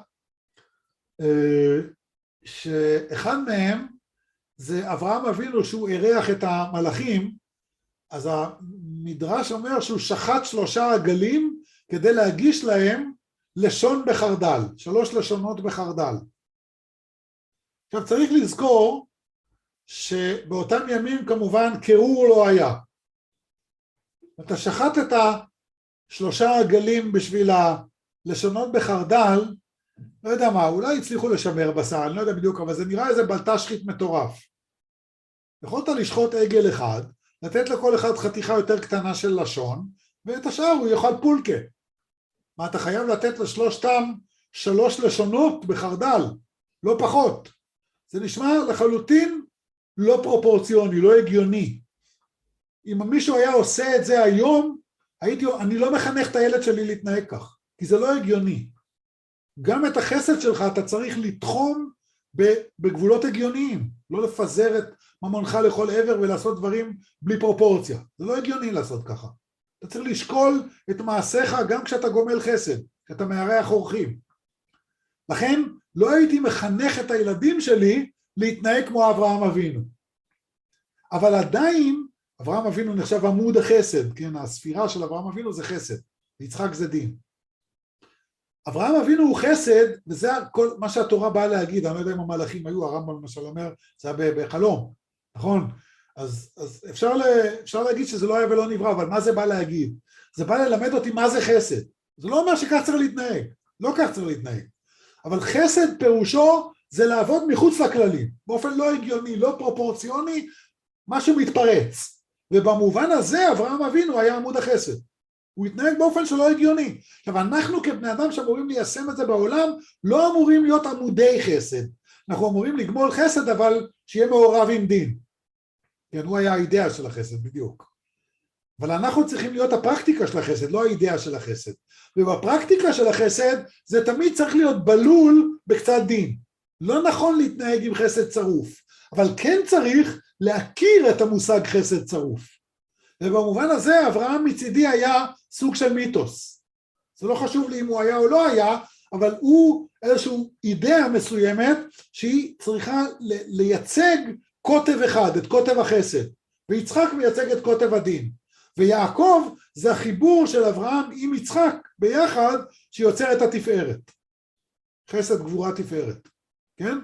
שאחד מהם זה אברהם אבינו שהוא אירח את המלאכים, אז המדרש אומר שהוא שחט שלושה עגלים כדי להגיש להם לשון בחרדל, שלוש לשונות בחרדל. עכשיו צריך לזכור שבאותם ימים כמובן קירור לא היה. אתה שחט את השלושה עגלים בשביל הלשונות בחרדל, לא יודע מה, אולי הצליחו לשמר בשר, אני לא יודע בדיוק, אבל זה נראה איזה בלטשחית מטורף. יכולת לשחוט עגל אחד, לתת לכל אחד חתיכה יותר קטנה של לשון, ואת השאר הוא יאכל פולקה. מה, אתה חייב לתת לשלושתם שלוש לשונות בחרדל, לא פחות. זה נשמע לחלוטין לא פרופורציוני, לא הגיוני. אם מישהו היה עושה את זה היום, הייתי, אני לא מחנך את הילד שלי להתנהג כך, כי זה לא הגיוני. גם את החסד שלך אתה צריך לתחום בגבולות הגיוניים, לא לפזר את ממונך לכל עבר ולעשות דברים בלי פרופורציה. זה לא הגיוני לעשות ככה. אתה צריך לשקול את מעשיך גם כשאתה גומל חסד, כשאתה מארח אורחים. לכן לא הייתי מחנך את הילדים שלי להתנהג כמו אברהם אבינו. אבל עדיין אברהם אבינו נחשב עמוד החסד, כן? הספירה של אברהם אבינו זה חסד, ויצחק זה דין. אברהם אבינו הוא חסד, וזה כל, מה שהתורה באה להגיד, אני לא יודע אם המלאכים היו, הרמב"ם למשל אומר, זה היה בחלום, נכון? אז, אז אפשר, לה, אפשר להגיד שזה לא היה ולא נברא, אבל מה זה בא להגיד? זה בא ללמד אותי מה זה חסד. זה לא אומר שכך צריך להתנהג, לא כך צריך להתנהג. אבל חסד פירושו זה לעבוד מחוץ לכללים, באופן לא הגיוני, לא פרופורציוני, משהו מתפרץ. ובמובן הזה אברהם אבינו היה עמוד החסד. הוא התנהג באופן שלא הגיוני. עכשיו, אנחנו כבני אדם שאמורים ליישם את זה בעולם, לא אמורים להיות עמודי חסד. אנחנו אמורים לגמול חסד, אבל שיהיה מעורב עם דין. כן, הוא היה האידאה של החסד, בדיוק. אבל אנחנו צריכים להיות הפרקטיקה של החסד, לא האידאה של החסד. ובפרקטיקה של החסד, זה תמיד צריך להיות בלול בקצת דין. לא נכון להתנהג עם חסד צרוף, אבל כן צריך להכיר את המושג חסד צרוף. ובמובן הזה אברהם מצידי היה סוג של מיתוס. זה לא חשוב לי אם הוא היה או לא היה, אבל הוא איזשהו אידאה מסוימת שהיא צריכה לייצג כותב אחד, את כותב החסד. ויצחק מייצג את כותב הדין. ויעקב זה החיבור של אברהם עם יצחק ביחד שיוצר את התפארת. חסד גבורה תפארת. כן?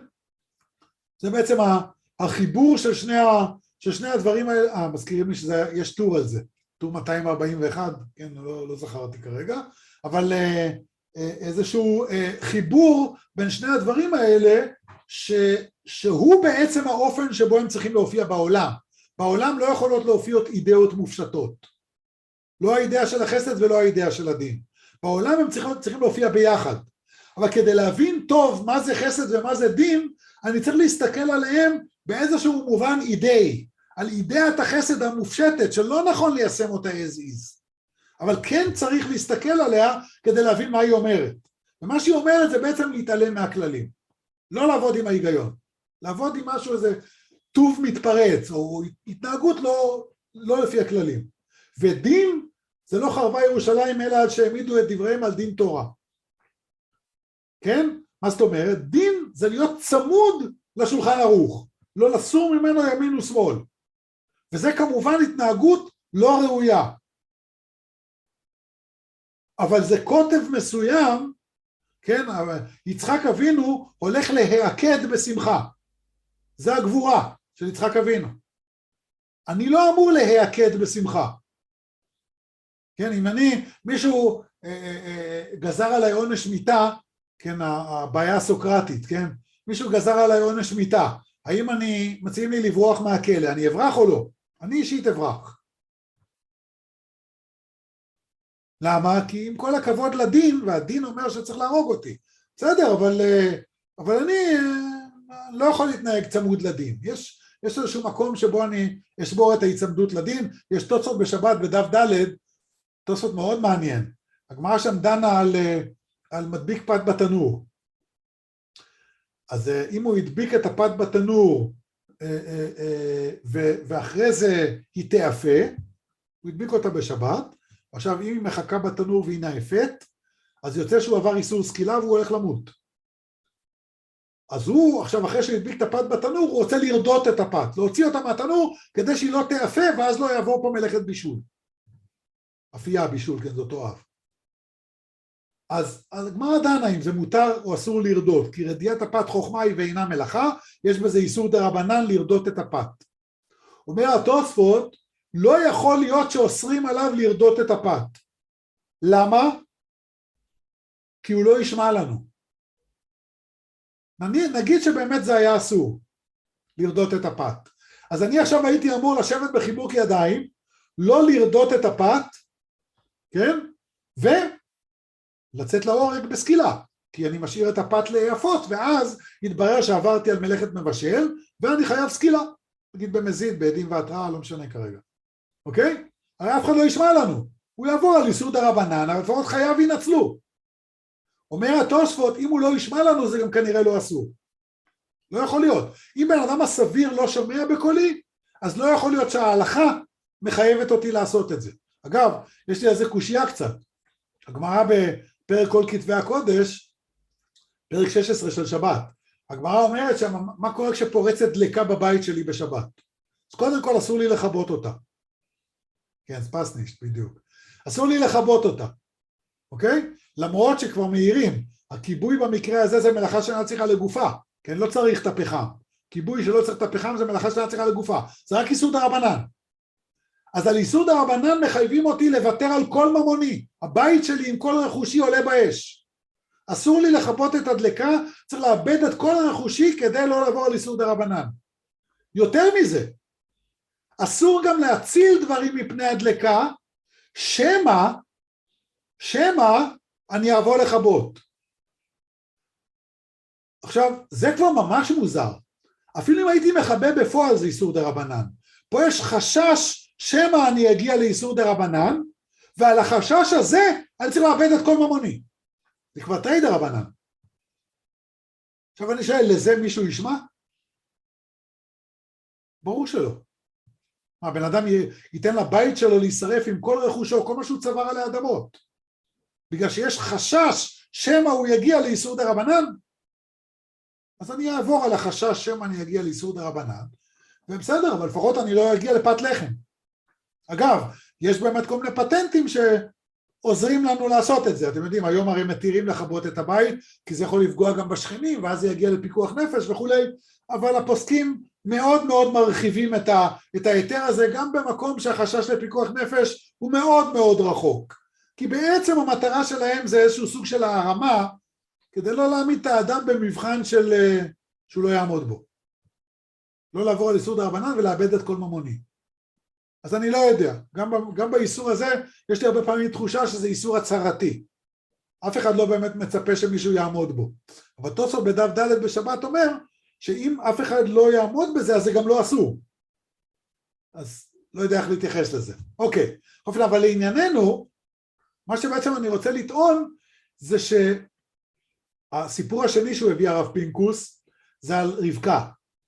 זה בעצם החיבור של שני ה... ששני הדברים האלה, אה, מזכירים לי שיש טור על זה, טור מאתיים ארבעים ואחת, כן, לא, לא זכרתי כרגע, אבל אה, אה, איזשהו אה, חיבור בין שני הדברים האלה, ש, שהוא בעצם האופן שבו הם צריכים להופיע בעולם. בעולם לא יכולות להופיע אידאות מופשטות. לא האידאה של החסד ולא האידאה של הדין. בעולם הם צריכים, צריכים להופיע ביחד. אבל כדי להבין טוב מה זה חסד ומה זה דין, אני צריך להסתכל עליהם באיזשהו מובן אידאי. על אידאת החסד המופשטת, שלא נכון ליישם אותה as is. אבל כן צריך להסתכל עליה כדי להבין מה היא אומרת. ומה שהיא אומרת זה בעצם להתעלם מהכללים. לא לעבוד עם ההיגיון. לעבוד עם משהו איזה טוב מתפרץ, או התנהגות לא, לא לפי הכללים. ודין זה לא חרבה ירושלים אלא עד שהעמידו את דבריהם על דין תורה. כן? מה זאת אומרת? דין זה להיות צמוד לשולחן ערוך, לא לסור ממנו ימין ושמאל. וזה כמובן התנהגות לא ראויה. אבל זה כותב מסוים, כן? יצחק אבינו הולך להיעקד בשמחה. זה הגבורה של יצחק אבינו. אני לא אמור להיעקד בשמחה. כן, אם אני, מישהו אה, אה, גזר עליי עונש מיתה, כן, הבעיה הסוקרטית, כן? מישהו גזר עליי עונש מיתה, האם אני, מציעים לי לברוח מהכלא, אני אברח או לא? אני אישית אברח. למה? כי עם כל הכבוד לדין, והדין אומר שצריך להרוג אותי. בסדר, אבל, אבל אני לא יכול להתנהג צמוד לדין. יש, יש איזשהו מקום שבו אני אשבור את ההצמדות לדין. יש תוצאות בשבת בדף ד', תוצאות מאוד מעניין. הגמרא שם דנה על, על מדביק פת בתנור. אז אם הוא הדביק את הפת בתנור, ואחרי זה היא תאפה, הוא הדביק אותה בשבת, עכשיו אם היא מחכה בתנור והיא נאפת, אז יוצא שהוא עבר איסור סקילה והוא הולך למות. אז הוא, עכשיו אחרי שהדביק את הפת בתנור, הוא רוצה לרדות את הפת, להוציא אותה מהתנור, כדי שהיא לא תאפה, ואז לא יעבור פה מלאכת בישול. אפייה בישול, כן, זאת אוהב. אז הגמרא דנה אם זה מותר או אסור לרדות, כי רדיית הפת חוכמה היא ואינה מלאכה, יש בזה איסור דרבנן לרדות את הפת. אומר התוספות, לא יכול להיות שאוסרים עליו לרדות את הפת. למה? כי הוא לא ישמע לנו. נגיד שבאמת זה היה אסור, לרדות את הפת. אז אני עכשיו הייתי אמור לשבת בחיבוק ידיים, לא לרדות את הפת, כן? ולצאת להורג בסקילה, כי אני משאיר את הפת ליפות, ואז יתברר שעברתי על מלאכת מבשל, ואני חייב סקילה. נגיד במזיד, בעדים והתראה, לא משנה כרגע. אוקיי? הרי אף אחד לא ישמע לנו. הוא יעבור על איסור דרבנן, אבל לפחות חייו ינצלו. אומר התוספות, אם הוא לא ישמע לנו, זה גם כנראה לא אסור. לא יכול להיות. אם בן אדם הסביר לא שומע בקולי, אז לא יכול להיות שההלכה מחייבת אותי לעשות את זה. אגב, יש לי איזה קושיה קצת. הגמרא בפרק כל כתבי הקודש, פרק שש עשרה של שבת, הגמרא אומרת שמה קורה כשפורצת דלקה בבית שלי בשבת. אז קודם כל אסור לי לכבות אותה. כן, ספסנישט, בדיוק. אסור לי לכבות אותה. אוקיי? למרות שכבר מהירים, הכיבוי במקרה הזה זה מלאכה שאינה צריכה לגופה, כן, לא צריך את הפחם. כיבוי שלא צריך את הפחם זה מלאכה שאינה צריכה לגופה. זה רק איסור דרבנן. אז על איסור דרבנן מחייבים אותי לוותר על כל ממוני. הבית שלי עם כל רכושי עולה באש. אסור לי לכבות את הדלקה, צריך לאבד את כל הרכושי כדי לא לעבור על איסור דרבנן. יותר מזה, אסור גם להציל דברים מפני הדלקה, שמה, שמה אני אעבור לכבות. עכשיו, זה כבר ממש מוזר. אפילו אם הייתי מכבה בפועל זה איסור דרבנן. פה יש חשש שמה אני אגיע לאיסור דרבנן, ועל החשש הזה אני צריך לאבד את כל ממוני. זה כבר תרי דרבנן. עכשיו אני שואל, לזה מישהו ישמע? ברור שלא. מה, בן אדם ייתן לבית שלו להישרף עם כל רכושו, כל מה שהוא צבר עלי אדמות. בגלל שיש חשש שמה הוא יגיע לאיסור דרבנן, אז אני אעבור על החשש שמה אני אגיע לאיסור דרבנן, ובסדר, אבל לפחות אני לא אגיע לפת לחם. אגב, יש באמת כל מיני פטנטים שעוזרים לנו לעשות את זה. אתם יודעים, היום הרי מתירים לכבות את הבית, כי זה יכול לפגוע גם בשכנים, ואז זה יגיע לפיקוח נפש וכולי, אבל הפוסקים מאוד מאוד מרחיבים את, ה, את היתר הזה, גם במקום שהחשש לפיקוח נפש הוא מאוד מאוד רחוק. כי בעצם המטרה שלהם זה איזשהו סוג של הרמה, כדי לא להעמיד את האדם במבחן של, שהוא לא יעמוד בו. לא לעבור על איסור דרבנן ולאבד את כל ממוני. אז אני לא יודע, גם, גם באיסור הזה יש לי הרבה פעמים תחושה שזה איסור הצהרתי. אף אחד לא באמת מצפה שמישהו יעמוד בו. אבל תוספות בדף ד' בשבת אומר, שאם אף אחד לא יעמוד בזה, אז זה גם לא אסור. אז לא יודע איך להתייחס לזה. אוקיי, אבל לענייננו, מה שבעצם אני רוצה לטעון, זה שהסיפור השני שהוא הביא הרב פינקוס, זה על רבקה.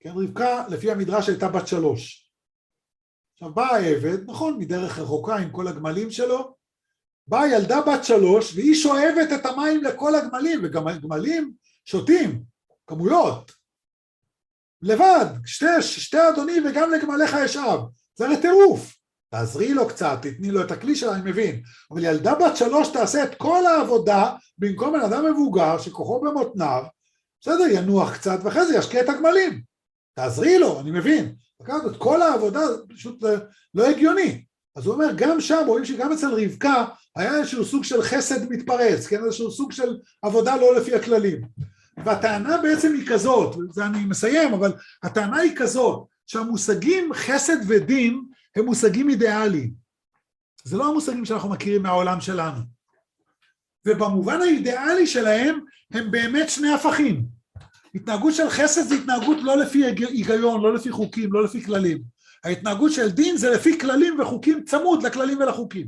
כן, רבקה לפי המדרש הייתה בת שלוש. עכשיו באה העבד, נכון, מדרך רחוקה עם כל הגמלים שלו, באה ילדה בת שלוש והיא שואבת את המים לכל הגמלים, וגם הגמלים שותים, כמויות, לבד, שתי, שתי אדוני וגם לגמליך יש אב, זה הרי טירוף, תעזרי לו קצת, תתני לו את הכלי שלה, אני מבין, אבל ילדה בת שלוש תעשה את כל העבודה, במקום בן אדם מבוגר שכוחו במותניו, בסדר, ינוח קצת ואחרי זה ישקה את הגמלים, תעזרי לו, אני מבין, את כל העבודה פשוט לא הגיוני, אז הוא אומר גם שם, רואים שגם אצל רבקה היה איזשהו סוג של חסד מתפרץ, כן, איזשהו סוג של עבודה לא לפי הכללים, והטענה בעצם היא כזאת, זה אני מסיים, אבל הטענה היא כזאת, שהמושגים חסד ודין הם מושגים אידיאליים, זה לא המושגים שאנחנו מכירים מהעולם שלנו, ובמובן האידיאלי שלהם הם באמת שני הפכים, התנהגות של חסד זה התנהגות לא לפי היגיון, לא לפי חוקים, לא לפי כללים, ההתנהגות של דין זה לפי כללים וחוקים צמוד לכללים ולחוקים.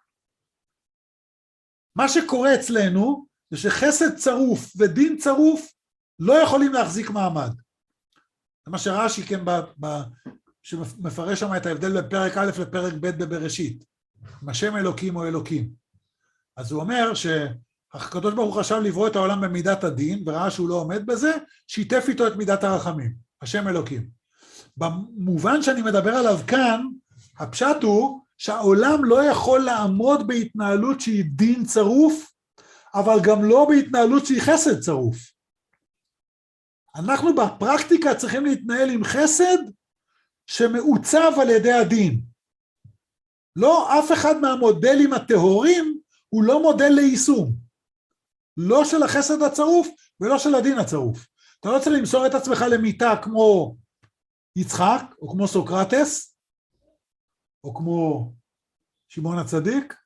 מה שקורה אצלנו זה שחסד צרוף ודין צרוף לא יכולים להחזיק מעמד. זה מה שרש"י כן ב, ב, שמפרש שם את ההבדל בין פרק א' לפרק ב' בבראשית, אם השם אלוקים או אלוקים. אז הוא אומר שהקדוש ברוך הוא חשב לברוא את העולם במידת הדין, וראה שהוא לא עומד בזה, שיתף איתו את מידת הרחמים, השם אלוקים. במובן שאני מדבר עליו כאן, הפשט הוא שהעולם לא יכול לעמוד בהתנהלות שהיא דין צרוף, אבל גם לא בהתנהלות שהיא חסד צרוף. אנחנו בפרקטיקה צריכים להתנהל עם חסד שמעוצב על ידי הדין. לא, אף אחד מהמודלים הטהורים הוא לא מודל ליישום. לא של החסד הצרוף ולא של הדין הצרוף. אתה לא צריך למסור את עצמך למיטה כמו יצחק, או כמו סוקרטס, או כמו שמעון הצדיק.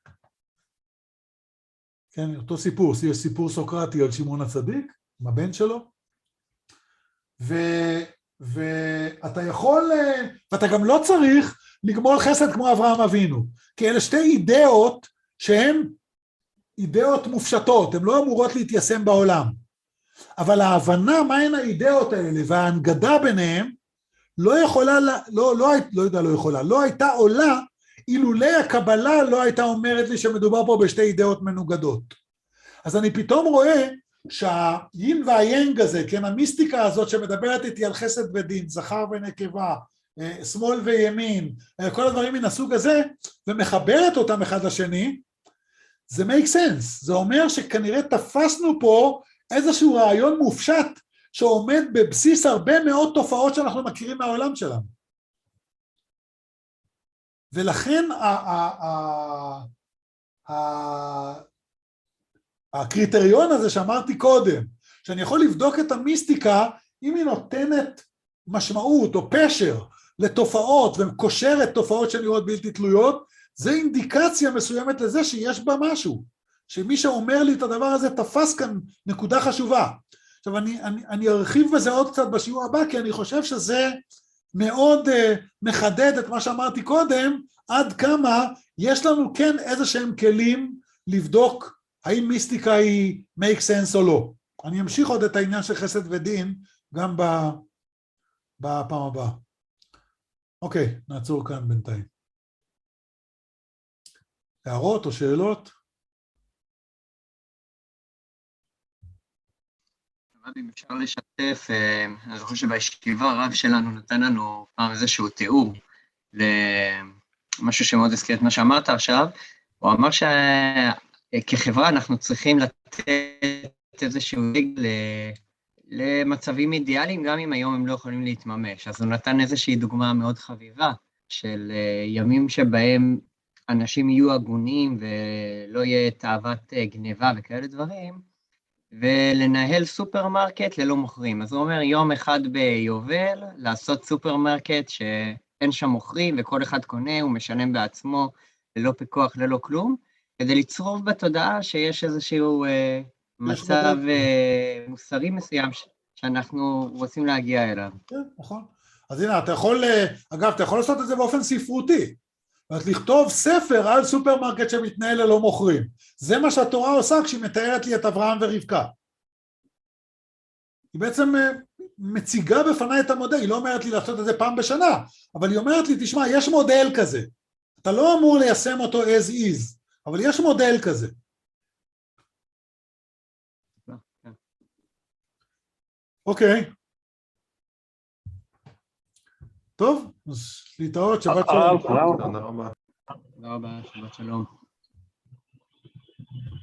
כן, אותו סיפור, יש סיפור סוקרטי על שמעון הצדיק, עם הבן שלו. ו, ואתה יכול, ואתה גם לא צריך לגמול חסד כמו אברהם אבינו, כי אלה שתי אידאות שהן אידאות מופשטות, הן לא אמורות להתיישם בעולם. אבל ההבנה מהן האידאות האלה וההנגדה ביניהן, לא יכולה, לא, לא, לא יודע, לא יכולה, לא הייתה עולה, אילולי הקבלה לא הייתה אומרת לי שמדובר פה בשתי אידאות מנוגדות. אז אני פתאום רואה שהיין והיינג הזה, כן, המיסטיקה הזאת שמדברת איתי על חסד ודין, זכר ונקבה, שמאל וימין, כל הדברים מן הסוג הזה, ומחברת אותם אחד לשני, זה make sense. זה אומר שכנראה תפסנו פה איזשהו רעיון מופשט, שעומד בבסיס הרבה מאוד תופעות שאנחנו מכירים מהעולם שלנו. ולכן הקריטריון הזה שאמרתי קודם, שאני יכול לבדוק את המיסטיקה, אם היא נותנת משמעות או פשר לתופעות, וקושרת תופעות שנראות בלתי תלויות, זה אינדיקציה מסוימת לזה שיש בה משהו, שמי שאומר לי את הדבר הזה תפס כאן נקודה חשובה. עכשיו אני, אני, אני ארחיב בזה עוד קצת בשיעור הבא, כי אני חושב שזה מאוד uh, מחדד את מה שאמרתי קודם, עד כמה יש לנו כן איזה שהם כלים לבדוק האם מיסטיקה היא make sense או לא. אני אמשיך עוד את העניין של חסד ודין גם בפעם הבאה. אוקיי, נעצור כאן בינתיים. הערות או שאלות? אם אפשר לשתף, אני חושב שבישיבה הרב שלנו נתן לנו פעם איזשהו תיאור למשהו שמאוד הזכיר את מה שאמרת עכשיו, הוא אמר שכחברה אנחנו צריכים לתת איזשהו דגל למצבים אידיאליים, גם אם היום הם לא יכולים להתממש. אז הוא נתן איזושהי דוגמה מאוד חביבה של ימים שבהם אנשים יהיו הגונים ולא יהיה תאוות גניבה וכאלה דברים, ולנהל סופרמרקט ללא מוכרים. אז הוא אומר, יום אחד ביובל, לעשות סופרמרקט שאין שם מוכרים, וכל אחד קונה, הוא משלם בעצמו, ללא פיקוח, ללא כלום, כדי לצרוב בתודעה שיש איזשהו אה, מצב אה, מוסרי מסוים ש- שאנחנו רוצים להגיע אליו. כן, נכון. אז הנה, אתה יכול, אגב, אתה יכול לעשות את זה באופן ספרותי, ואת לכתוב ספר על סופרמרקט שמתנהל ללא מוכרים. זה מה שהתורה עושה כשהיא מתארת לי את אברהם ורבקה. היא בעצם מציגה בפניי את המודל, היא לא אומרת לי לעשות את זה פעם בשנה, אבל היא אומרת לי, תשמע, יש מודל כזה, אתה לא אמור ליישם אותו as is, אבל יש מודל כזה. אוקיי. טוב, אז להתראות, שבת שלום. תודה רבה. תודה רבה, שבת שלום.